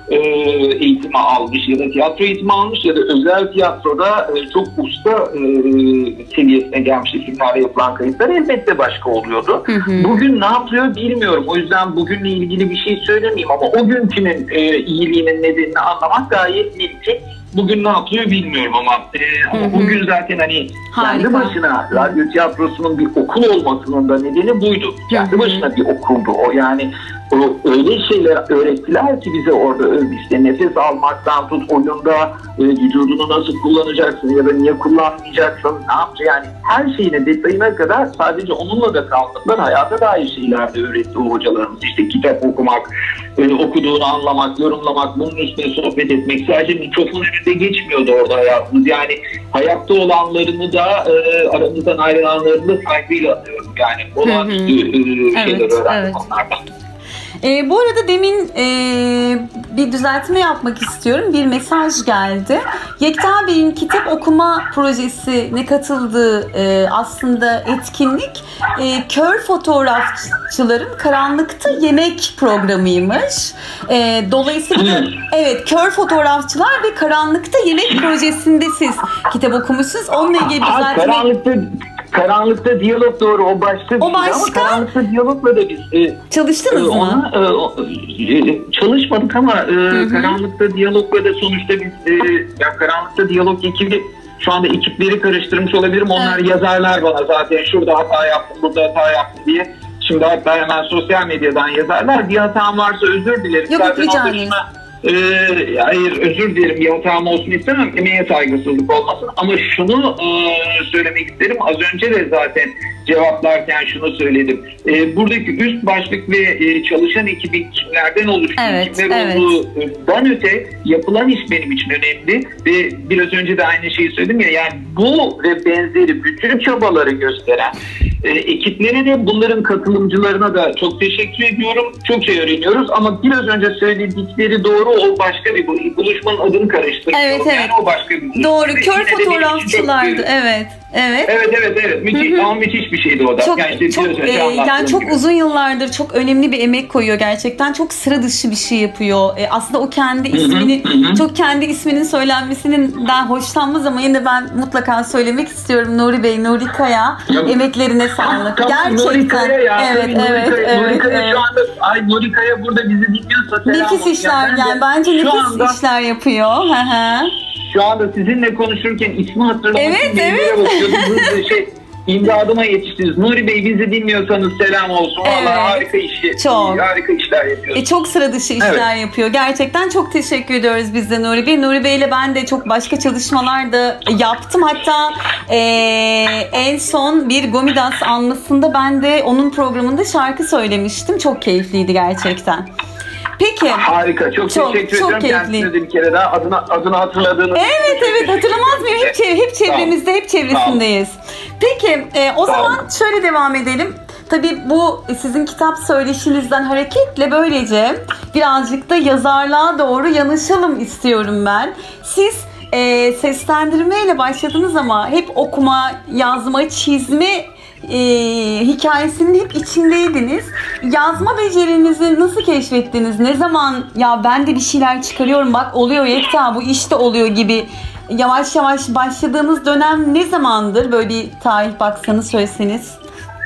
e, eğitimi almış ya da tiyatro eğitimi almış ya da özel tiyatroda e, çok usta e, seviyesine gelmiş isimlerle yapılan kayıtlar elbette başka oluyordu. Hı hı. Bugün ne yapıyor bilmiyorum. O yüzden bugünle ilgili bir şey söylemeyeyim ama o günkünün e, iyiliğinin nedenini anlamak gayet mümkün. Bugün ne yapıyor bilmiyorum ama, e, ama bugün zaten hani Harika. kendi başına radyo tiyatrosunun bir okul olmasının da nedeni buydu. Kendi başına bir okuldu o, yani o, öyle şeyler öğrettiler ki bize orada işte nefes almaktan tut, oyunda e, vücudunu nasıl kullanacaksın ya da niye kullanmayacaksın, ne yapacak, yani her şeyine detayına kadar sadece onunla da kalmadılar, hayata dair şeyler de öğretti o hocalarımız. İşte kitap okumak, e, okuduğunu anlamak, yorumlamak, bunun üstüne sohbet etmek, sadece mikrofon önünde geçmiyordu orada hayatımız. Yani hayatta olanlarını da e, aramızdan ayrılanlarını da saygıyla anıyorum. Yani olağanüstü e, şeyler evet, öğrendim evet. onlardan. E, bu arada demin e, bir düzeltme yapmak istiyorum. Bir mesaj geldi. Yekta Bey'in kitap okuma projesine katıldığı e, aslında etkinlik e, kör fotoğrafçıların karanlıkta yemek programıymış. E, dolayısıyla Hmm. evet, kör fotoğrafçılar ve karanlıkta yemek projesinde siz kitap okumuşsunuz. Onunla ilgili bir Ha, düzeltme. karanlıkta, karanlıkta diyalog doğru, o başka bir O şey ama başka. karanlıkta diyalogla da biz e, Çalıştınız e, mı? ona, e, o, e, çalışmadık ama e, karanlıkta diyalogla da sonuçta biz e, ya karanlıkta diyalog ekibi, şu anda ekipleri karıştırmış olabilirim. Onlar Evet. yazarlar bana zaten, şurada hata yaptım, burada hata yaptım diye. Şimdi hatta hemen sosyal medyadan yazarlar. Bir hatam varsa özür dilerim. Yok, zaten rica o ederim. dışında, e, hayır özür dilerim, bir hatam olsun istemem. Emeğe saygısızlık olmasın. Ama şunu e, söylemek isterim. Az önce de zaten cevaplarken şunu söyledim. E, buradaki üst başlık ve e, çalışan ekibin kimlerden oluştuğu, Evet, kimler evet. olduğundan öte yapılan iş benim için önemli. Ve biraz önce de aynı şeyi söyledim ya, yani bu ve benzeri bütün çabaları gösteren e, ekiplere de, bunların katılımcılarına da çok teşekkür ediyorum. Çok şey öğreniyoruz ama biraz önce söyledikleri doğru, o başka bir bu. Buluşmanın adını karıştırdım. Evet, Yani evet. o başka bir buluşma. Doğru, Yine de kör benim için çok fotoğrafçılardı. büyük. Evet, evet. Evet evet evet müthiş, Hı hı. ama müthiş bir şeydi o da. Çok, yani işte çok, biraz önce e, yani anlattığım çok gibi. uzun yıllardır çok önemli bir emek koyuyor gerçekten. Çok sıra dışı bir şey yapıyor. E, aslında o kendi ismini, hı hı. çok kendi isminin söylenmesinden hoşlanmaz ama yine ben mutlaka söylemek istiyorum. Nuri Bey, Nuri Kaya, Ya- emeklerine sağlık. Tamam, Gerçekten. Nuri Kaya ya. Evet, Tabii, Nuri evet, Kaya, evet, Nuri Kaya evet. şu anda, ay Nuri Kaya burada bizi dinliyorsa selam Nefis olsun. işler ben de yani bence şu nefis anda, işler yapıyor. Hı hı. Şu anda sizinle konuşurken ismi hatırlamak Evet, için evet. maillere bakıyordum. Hızlı şey, imdadıma yetiştiniz. Nuri Bey, bizi dinliyorsanız selam olsun. Evet. Vallahi harika işi, Çok. harika işler yapıyorsunuz. E, çok sıra dışı işler yapıyor. Gerçekten çok teşekkür ediyoruz biz de Nuri Bey. Nuri Bey ile ben de çok başka çalışmalar da yaptım. Hatta e, en son bir Gomidas anmasında ben de onun programında şarkı söylemiştim. Çok keyifliydi gerçekten. Peki. Harika. Çok, Çok, teşekkür çok ediyorum. keyifli. Kendisine de bir kere daha adını, adını hatırladığınız için Evet çok evet, hatırlamaz mıyım? Hep, çev- hep çevremizde, hep çevresindeyiz. Peki e, o Sağ zaman olun. şöyle devam edelim. Tabii bu sizin kitap söyleşinizden hareketle böylece birazcık da yazarlığa doğru yanaşalım istiyorum ben. Siz e, seslendirmeyle başladınız ama hep okuma, yazma, çizme e, hikayesinin hep içindeydiniz. Yazma becerinizi nasıl keşfettiniz? Ne zaman ya ben de bir şeyler çıkarıyorum, bak oluyor Yekta, bu işte oluyor gibi yavaş yavaş başladığınız dönem ne zamandır? Böyle bir tarih baksanız, söyleseniz.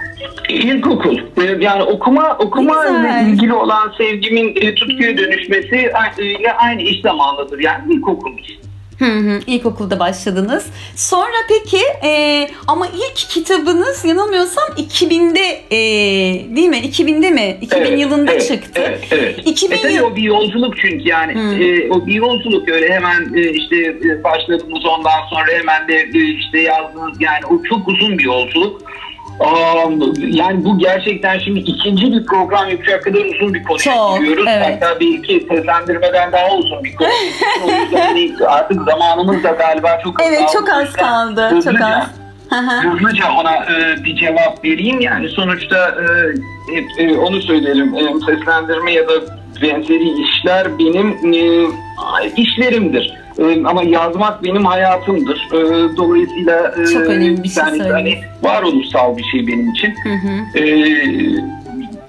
İlkokul. Ee, Yani okuma okuma Güzel. ile ilgili olan sevgimin e, tutkuya dönüşmesi a- ile aynı iş zamanlıdır. Yani ilkokul. Hı hı, ilkokulda başladınız. Sonra peki e, ama ilk kitabınız yanılmıyorsam iki binde e, değil mi? iki binde mi? iki bin Evet, yılında evet, çıktı. Evet, evet. iki bin e tabii yıl- o bir yolculuk çünkü yani. Hmm. E, o bir yolculuk, öyle hemen e, işte e, başladınız, ondan sonra hemen de e, işte yazdınız. Yani o çok uzun bir yolculuk. Aa, yani bu gerçekten şimdi ikinci bir program yapacak kadar uzun bir konuya Çok, giriyoruz. evet. Hatta belki seslendirmeden daha uzun bir konu. O yüzden hani artık zamanımız da galiba çok Evet, azaldı. çok az kaldı. Çok Hızlıca- az. Hı hı. Hızlıca ona e, bir cevap vereyim. Yani sonuçta e, hep, e, onu söyleyelim. E, seslendirme ya da benzeri işler benim e, işlerimdir. E, ama yazmak benim hayatımdır. E, dolayısıyla e, Çok önemli bir şey yani, söyledin. hani varoluşsal bir şey benim için. Hı hı. E,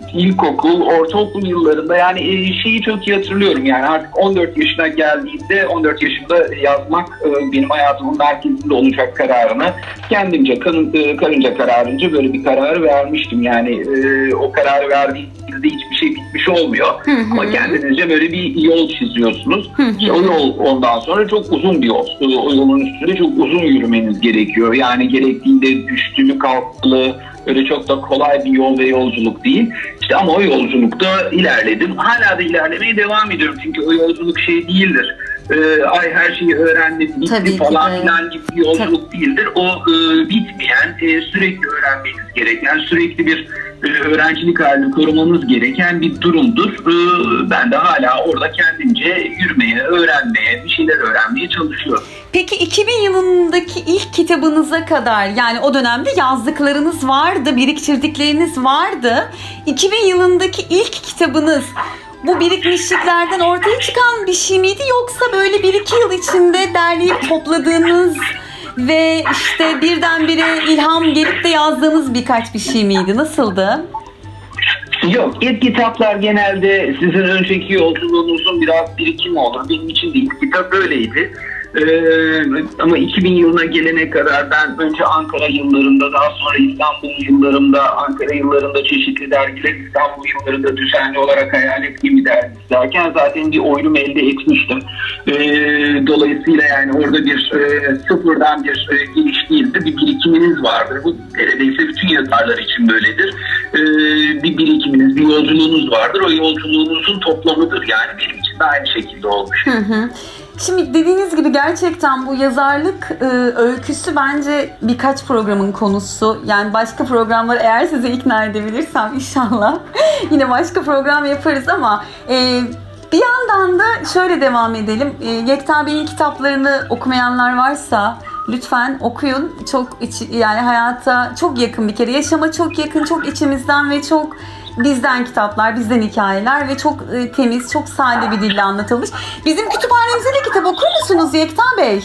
ilkokul, ortaokul yıllarında yani e, şeyi çok iyi hatırlıyorum yani artık on dört yaşına geldiğinde on dört yaşında yazmak e, benim hayatımın merkezinde olacak kararını kendimce kanın, e, karınca kararınca böyle bir karar vermiştim yani e, o kararı verdiğinizde hiçbir şey bitmiş olmuyor Hı hı. ama kendinizce böyle bir yol çiziyorsunuz. Hı hı. İşte o yol ondan sonra çok uzun bir yol. O yolun üstünde çok uzun yürümeniz gerekiyor. Yani gerektiğinde düştüğünü kalktığı öyle çok da kolay bir yol ve yolculuk değil. İşte ama o yolculukta ilerledim. Hala da ilerlemeye devam ediyorum. Çünkü o yolculuk şey değildir. Ee, ay her şeyi öğrendim, bitti Tabii falan ki de. filan gibi bir yolculuk değildir. O e, bitmeyen, e, sürekli öğrenmeniz gereken, sürekli bir e, öğrencilik halini korumanız gereken bir durumdur. E, ben de hala orada kendimce yürümeye, öğrenmeye, bir şeyler öğrenmeye çalışıyorum. Peki iki bin yılındaki ilk kitabınıza kadar yani o dönemde yazdıklarınız vardı, biriktirdikleriniz vardı. iki bin yılındaki ilk kitabınız bu birikmişliklerden ortaya çıkan bir şey miydi yoksa böyle bir iki yıl içinde derleyip topladığınız ve işte birdenbire ilham gelip de yazdığınız birkaç bir şey miydi? Nasıldı? Yok, ilk kitaplar genelde sizin önceki yolculuğunuzun biraz birikimi olur. Benim için de ilk kitap böyleydi. Ee, ama iki bin yılına gelene kadar ben önce Ankara yıllarında, daha sonra İstanbul yıllarında, Ankara yıllarında çeşitli dergiler, İstanbul yıllarında düzenli olarak hayal ettiğim bir dergi derken zaten bir oylum elde etmiştim. Ee, dolayısıyla yani orada bir e, sıfırdan bir e, giriş değildi, bir birikiminiz vardır. Bu neredeyse bütün yazarlar için böyledir. Ee, bir birikiminiz, bir yolculuğunuz vardır. O yolculuğunuzun toplamıdır yani benim için de aynı şekilde olmuş. Hı hı. Şimdi dediğiniz gibi gerçekten bu yazarlık e, öyküsü bence birkaç programın konusu. Yani başka programları eğer size ikna edebilirsem inşallah yine başka program yaparız ama e, bir yandan da şöyle devam edelim. E, Yekta Bey'in kitaplarını okumayanlar varsa lütfen okuyun. Çok içi, yani hayata çok yakın bir kere. Yaşama çok yakın, çok içimizden ve çok bizden kitaplar, bizden hikayeler ve çok e, temiz, çok sade bir dille anlatılmış. Bizim kütüphanemizde de kitap okur musunuz Yekta Bey?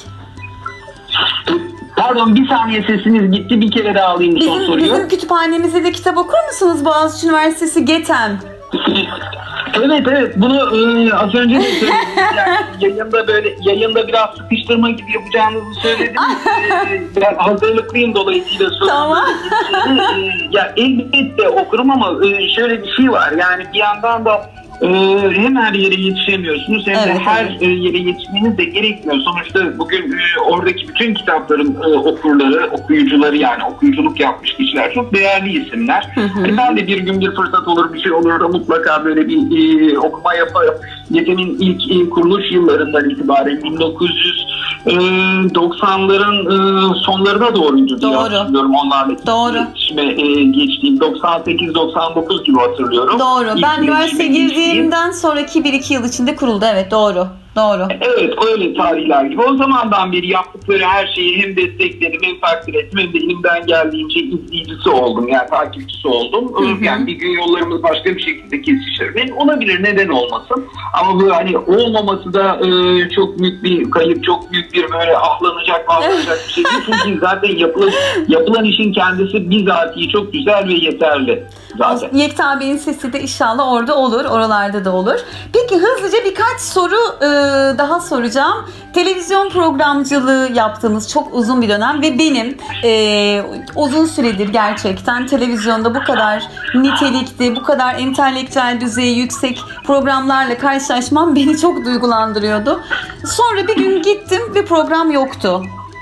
Pardon bir saniye sesiniz gitti. Bir kere daha alayım son Bizim, soruyu. bizim kütüphanemizde de kitap okur musunuz? Boğaziçi Üniversitesi GETEM. Evet evet bunu e, az önce de söyledim. Yani yayında böyle yayında biraz sıkıştırma gibi yapacağınızı söyledim. e, ben hazırlıklıyım dolayısıyla sorun. Tamam. E, ya elbette okurum ama e, şöyle bir şey var. Yani bir yandan da e, hem her yere yetişemiyorsunuz hem Evet, de her evet. e, yere yetişmeniz de gerekmiyor. Sonuçta bugün e, oradaki bütün kitapların e, okurları, okuyucuları yani okuyuculuk yapmış kişiler çok değerli isimler. Hı hı. E, ben de bir gün bir fırsat olur bir şey olur da mutlaka böyle bir e, okuma yaparım. GETEM'in ilk e, kuruluş yıllarından itibaren bin dokuz yüz doksanların e, sonlarına doğruydu diye Doğru. hatırlıyorum. Onlarla Doğru. iletişime e, geçtiğim doksan sekiz doksan dokuz gibi hatırlıyorum. Doğru. İlk Ben üniversiteye iletişime girdiğimden sonraki bir iki yıl içinde kuruldu. Evet doğru. Doğru. Evet öyle tarihler gibi. O zamandan beri yaptıkları her şeyi hem destekledim hem takdir ettim hem de elimden geldiğince izleyicisi oldum. Yani takipçisi oldum. Hı hı. Yani bir gün yollarımız başka bir şekilde kesişir. Ben olabilir neden olmasın. Ama bu hani olmaması da e, çok büyük bir kayıp, çok büyük bir böyle ahlanacak, ahlanacak bir şey değil. Çünkü zaten yapılan, yapılan işin kendisi bizatihi çok güzel ve yeterli zaten. Yekta Bey'in sesi de inşallah orada olur, oralarda da olur. Peki hızlıca birkaç soru e, daha soracağım. Televizyon programcılığı yaptığınız çok uzun bir dönem ve benim e, uzun süredir gerçekten televizyonda bu kadar nitelikli, bu kadar entelektüel düzeyi yüksek programlarla karşılaşmam beni çok duygulandırıyordu. Sonra bir gün gittim ve program yoktu.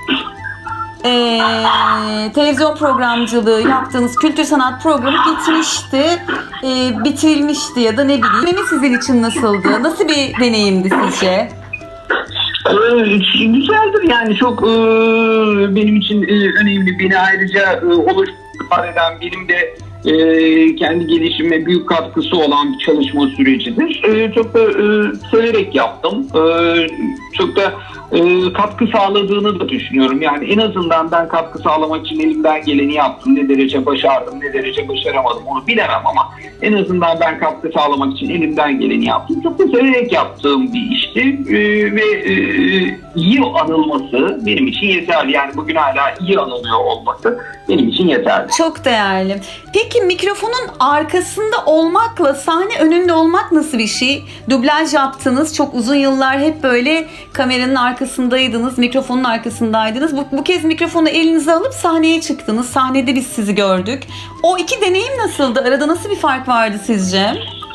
Ee, televizyon programcılığı yaptığınız kültür sanat programı bitmişti, e, bitirilmişti ya da ne bileyim. Dönemi sizin için nasıldı? Nasıl bir deneyimdi sizce? Ee, güzeldir yani çok e, benim için e, önemli. Beni ayrıca e, oluşturan eden benim de e, kendi gelişime büyük katkısı olan bir çalışma sürecidir. E, çok da e, severek yaptım. E, çok da e, katkı sağladığını da düşünüyorum. Yani en azından ben katkı sağlamak için elimden geleni yaptım. Ne derece başardım, ne derece başaramadım onu bilemem ama en azından ben katkı sağlamak için elimden geleni yaptım. Çok da severek yaptığım bir işti e, ve e, iyi anılması benim için yeterli. Yani bugün hala iyi anılıyor olması benim için yeterli. Çok değerli. Peki Peki mikrofonun arkasında olmakla sahne önünde olmak nasıl bir şey? Dublaj yaptınız. Çok uzun yıllar hep böyle kameranın arkasındaydınız. Mikrofonun arkasındaydınız. Bu, bu kez mikrofonu elinize alıp sahneye çıktınız. Sahnede biz sizi gördük. O iki deneyim nasıldı? Arada nasıl bir fark vardı sizce?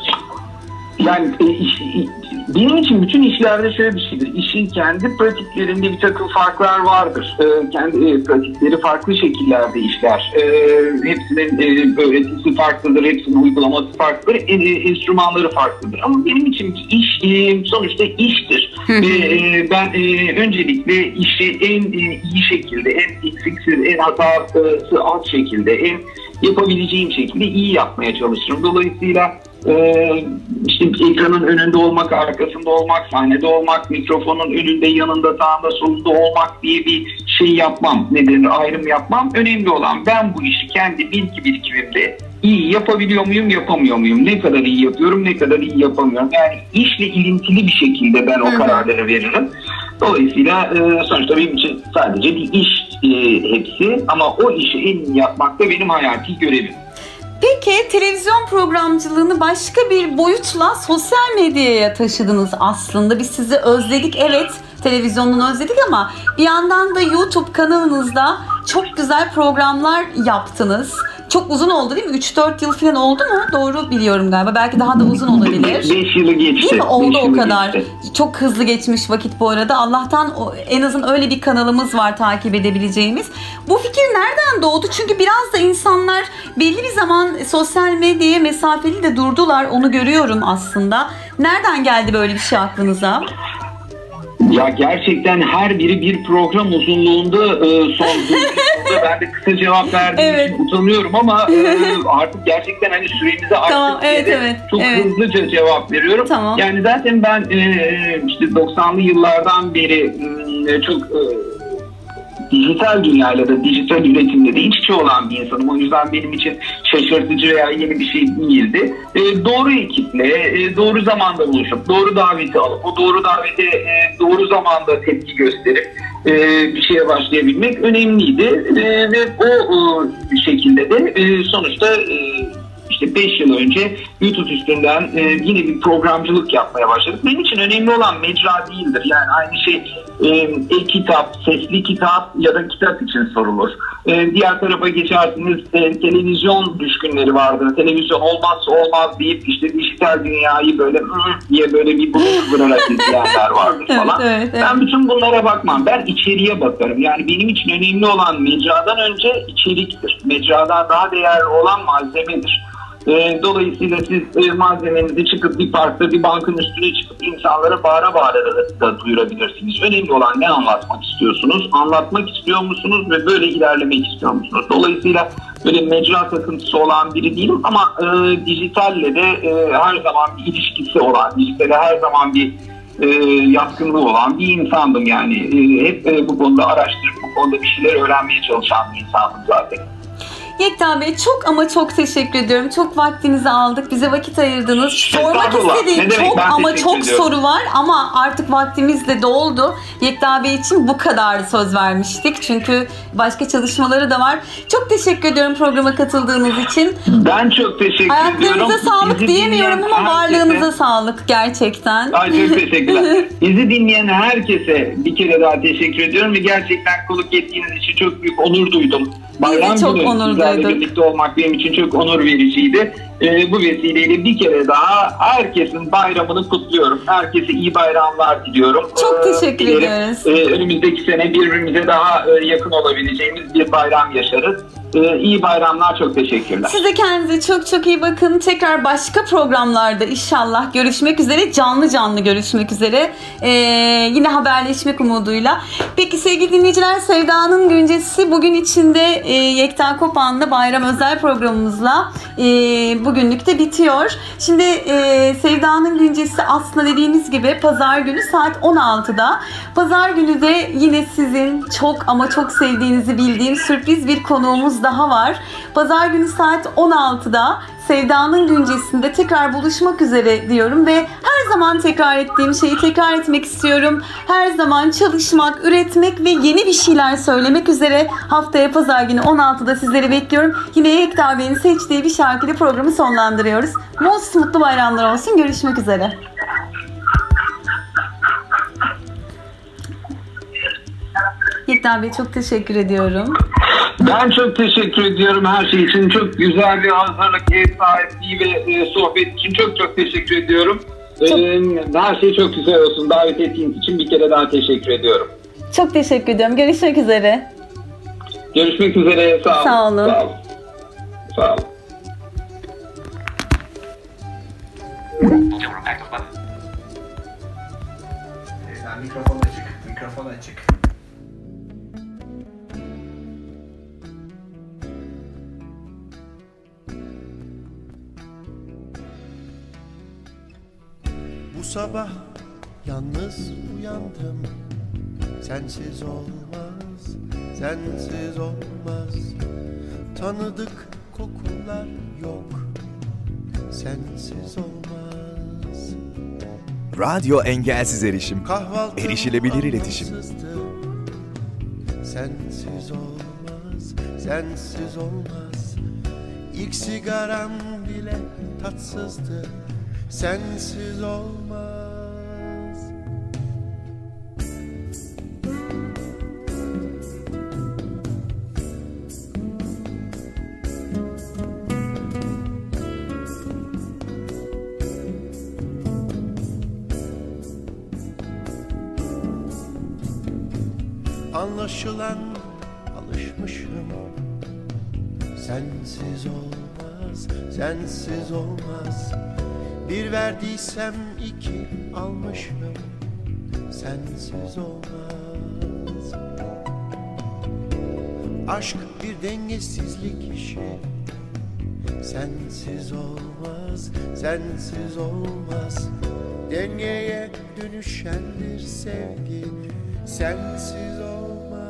Yani e, iş, benim için bütün işlerde şöyle bir şeydir. İşin kendi pratiklerinde bir takım farklar vardır. E, kendi e, pratikleri farklı şekillerde işler. E, hepsinin e, öğretisi farklıdır, hepsinin uygulaması farklıdır, e, enstrümanları farklıdır. Ama benim için iş e, sonuçta iştir. Ve e, ben e, öncelikle işi en e, iyi şekilde, en eksiksiz, en hatası az şekilde, en yapabileceğim şekilde iyi yapmaya çalışırım. Dolayısıyla Ee, işte ekranın önünde olmak, arkasında olmak, sahnede olmak, mikrofonun önünde, yanında, sağında, solunda olmak diye bir şey yapmam. Ne denir? Ayrım yapmam. Önemli olan ben bu işi kendi bilgi birikimimde iyi yapabiliyor muyum, yapamıyor muyum? Ne kadar iyi yapıyorum, ne kadar iyi yapamıyorum? Yani işle ilintili bir şekilde ben o kararları veririm. Dolayısıyla e, sonuçta benim için sadece bir iş e, hepsi ama o işi en iyi yapmak da benim hayati görevim. Peki televizyon programcılığını başka bir boyutla sosyal medyaya taşıdınız aslında. Biz sizi özledik, evet, televizyonunu özledik ama bir yandan da YouTube kanalınızda çok güzel programlar yaptınınız. Çok uzun oldu değil mi? üç dört yıl falan oldu mu? Doğru biliyorum galiba. Belki daha da uzun olabilir. beş yılı geçti. Değil mi? Oldu beş o kadar. Geçti. Çok hızlı geçmiş vakit bu arada. Allah'tan o, en azından öyle bir kanalımız var takip edebileceğimiz. Bu fikir nereden doğdu? Çünkü biraz da insanlar belli bir zaman sosyal medyaya mesafeli de durdular. Onu görüyorum aslında. Nereden geldi böyle bir şey aklınıza? Ya gerçekten her biri bir program uzunluğunda e, sorduğunda ben de kısa cevap verdiğim Evet. için utanıyorum ama e, artık gerçekten hani süremizi açtık Tamam, diye evet, de evet, çok evet. hızlıca cevap veriyorum. Tamam. Yani zaten ben e, işte doksanlı yıllardan beri e, çok e, dijital dünyayla da dijital üretimle de iç içe olan bir insanım. O yüzden benim için şaşırtıcı veya yeni bir şey değildi. E, doğru ekiple, e, doğru zamanda buluşup, doğru daveti alıp, o doğru davete e, doğru zamanda tepki gösterip e, bir şeye başlayabilmek önemliydi. E, ve o e, şekilde de e, sonuçta e, işte beş yıl önce YouTube üstünden e, yine bir programcılık yapmaya başladık. Benim için önemli olan mecra değildir. Yani aynı şey e, e-kitap, sesli kitap ya da kitap için sorulur. E, diğer tarafa geçersiniz, e, televizyon düşkünleri vardır. Televizyon olmazsa olmaz deyip işte dijital dünyayı böyle diye böyle bir burun kıvırarak izleyenler vardır falan. Evet, evet, evet. Ben bütün bunlara bakmam. Ben içeriye bakarım. Yani benim için önemli olan mecradan önce içeriktir. Mecradan daha değerli olan malzemedir. E, dolayısıyla siz e, malzemenizi çıkıp bir parkta bir bankın üstüne çıkıp insanlara bağıra bağıra da, da duyurabilirsiniz. Önemli olan ne anlatmak istiyorsunuz? Anlatmak istiyor musunuz ve böyle ilerlemek istiyor musunuz? Dolayısıyla böyle mecra takıntısı olan biri değilim ama e, dijitalle de e, her zaman bir ilişkisi olan, dijitale her zaman bir e, yatkınlığı olan bir insandım. Yani e, hep e, bu konuda araştırıp bu konuda bir şeyler öğrenmeye çalışan bir insandım zaten. Yekta Bey çok ama çok teşekkür ediyorum. Çok vaktinizi aldık. Bize vakit ayırdınız. Sormak Estağfurullah. istediğim Ne demek, çok ben ama teşekkür çok ediyorum. soru var ama artık vaktimiz de doldu. Yekta Bey için bu kadar söz vermiştik. Çünkü başka çalışmaları da var. Çok teşekkür ediyorum programa katıldığınız için. Ben çok teşekkür ediyorum. Ayaklarınıza sağlık Bizi diyemiyorum dinleyen ama herkese- varlığınıza sağlık gerçekten. Ay çok teşekkürler. Bizi dinleyen herkese bir kere daha teşekkür ediyorum ve gerçekten konuk ettiğiniz için çok büyük onur duydum. Bayram çok günü onur sizlerle duyduk. birlikte olmak benim için çok onur vericiydi. Ee, bu vesileyle bir kere daha herkesin bayramını kutluyorum. Herkese iyi bayramlar diliyorum. Çok Ee, teşekkür dilerim, ediyoruz. e, önümüzdeki sene birbirimize daha e, yakın olabileceğimiz bir bayram yaşarız. Ee, iyi bayramlar, çok teşekkürler. Siz de kendinize çok çok iyi bakın. Tekrar başka programlarda inşallah görüşmek üzere. Canlı canlı görüşmek üzere. Ee, yine haberleşmek umuduyla. Peki sevgili dinleyiciler, Sevda'nın Güncesi bugün içinde e, Yekta Kopan'la bayram özel programımızla e, bugünlük de bitiyor. Şimdi e, Sevda'nın Güncesi aslında dediğimiz gibi pazar günü saat on altıda. Pazar günü de yine sizin çok ama çok sevdiğinizi bildiğim sürpriz bir konuğumuz daha var. Pazar günü saat on altıda Sevda'nın Güncesi'nde tekrar buluşmak üzere diyorum ve her her zaman tekrar ettiğim şeyi tekrar etmek istiyorum. Her zaman çalışmak, üretmek ve yeni bir şeyler söylemek üzere haftaya pazar günü on altıda sizleri bekliyorum. Yine Yekta Bey'in seçtiği bir şarkıyla programı sonlandırıyoruz. Most mutlu bayramlar olsun. Görüşmek üzere. Yekta Bey çok teşekkür ediyorum. Ben çok teşekkür ediyorum her şey için. Çok güzel bir hazırlık, ev sahipliği ve e, sohbet için çok çok teşekkür ediyorum. Çok... Ee, her şey çok güzel olsun. Davet ettiğiniz için bir kere daha teşekkür ediyorum. Çok teşekkür ediyorum. Görüşmek üzere. Görüşmek üzere. Sağ olun. Sağ olun. Sağ olun. Sağ olun. Mikrofon açık. Mikrofon açık. Bu sabah yalnız uyandım. Sensiz olmaz, sensiz olmaz. Tanıdık kokular yok, sensiz olmaz. Radyo engelsiz erişim. Kahvaltım Erişilebilir iletişim. Sensiz olmaz, sensiz olmaz. İlk sigaram bile tatsızdı. Sensiz olmaz. Anlaşılan alışmışım. Sensiz olmaz, sensiz olmaz. Bir verdiysem iki almışım. Sensiz olmaz. Aşk bir dengesizlik işi. Sensiz olmaz, sensiz olmaz. Dengeye dönüşendir sevgi. Sensiz olmaz.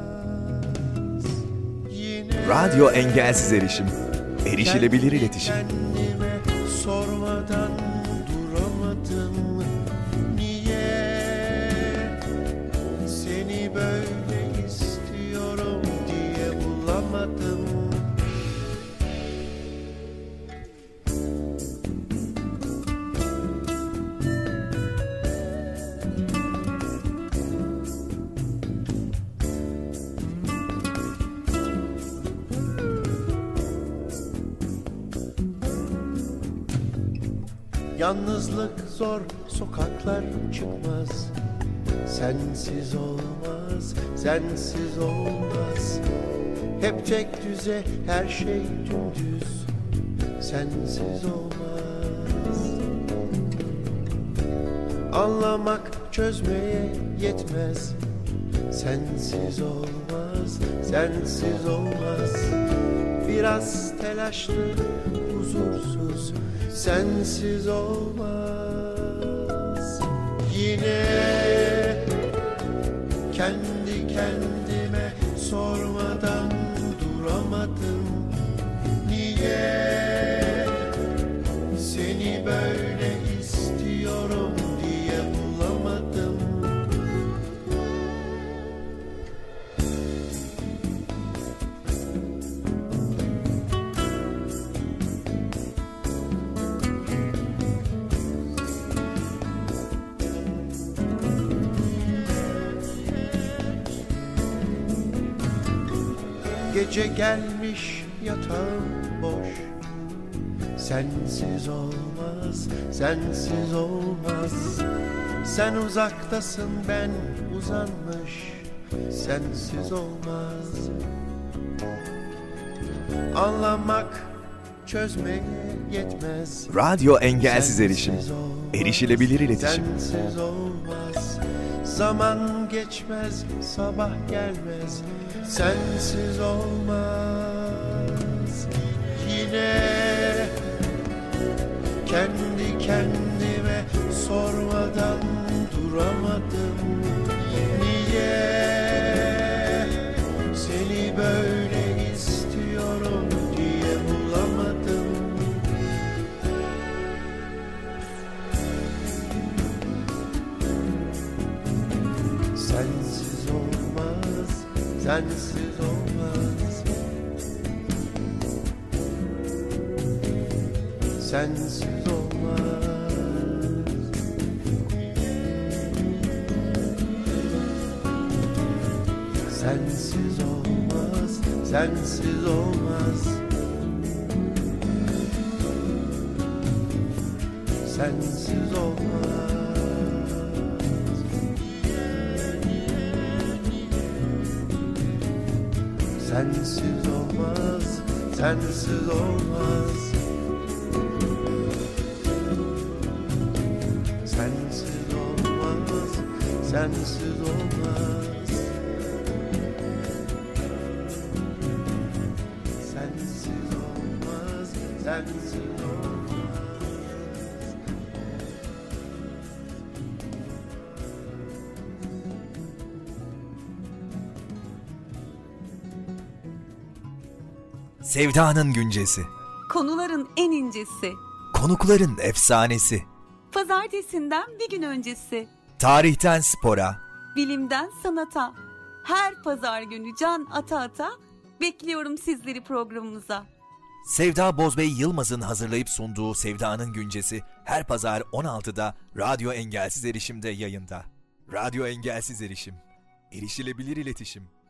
Yine Radyo engelsiz erişim. Erişilebilir iletişim. Kendime sormadan duramadım. Niye seni böyle istiyorum diye bulamadım. Yalnızlık zor, sokaklar çıkmaz. Sensiz olmaz, sensiz olmaz. Hep tek düze, her şey dümdüz. Sensiz olmaz. Anlamak çözmeye yetmez. Sensiz olmaz, sensiz olmaz. Biraz telaşlı, huzursuz. Sensiz olmaz. Yine kendi kendime sormadan duramadım. Niye seni böyle istiyorum diye bulamadım. Gece gelmiş yatağım boş. Sensiz olmaz, sensiz olmaz. Sen uzaktasın, ben uzanmış. Sensiz olmaz. Anlamak çözmeye yetmez. Radyo engelsiz Sensiz erişim. olmaz, Erişilebilir iletişim. sensiz olmaz. Zaman geçmez, sabah gelmez. Sensiz olmaz. Yine kendi kendime sormadan duramadım. Niye seni böyle istiyorum diye bulamadım. sensiz olmaz. Sensiz olmaz. Sensiz olmaz, sensiz olmaz. Sensiz olmaz. Sensiz olmaz, sensiz olmaz. Sensiz olmaz, sensiz olmaz. Sensiz olmaz, sensiz olmaz. Sevdanın güncesi, Konuların en incesi. konukların efsanesi, Pazartesinden bir gün öncesi. tarihten spora, Bilimden sanata. Her pazar günü can ata ata bekliyorum sizleri programımıza. Sevda Bozbey Yılmaz'ın hazırlayıp sunduğu Sevdanın Güncesi her pazar on altıda Radyo Engelsiz Erişim'de yayında. Radyo Engelsiz Erişim, erişilebilir iletişim.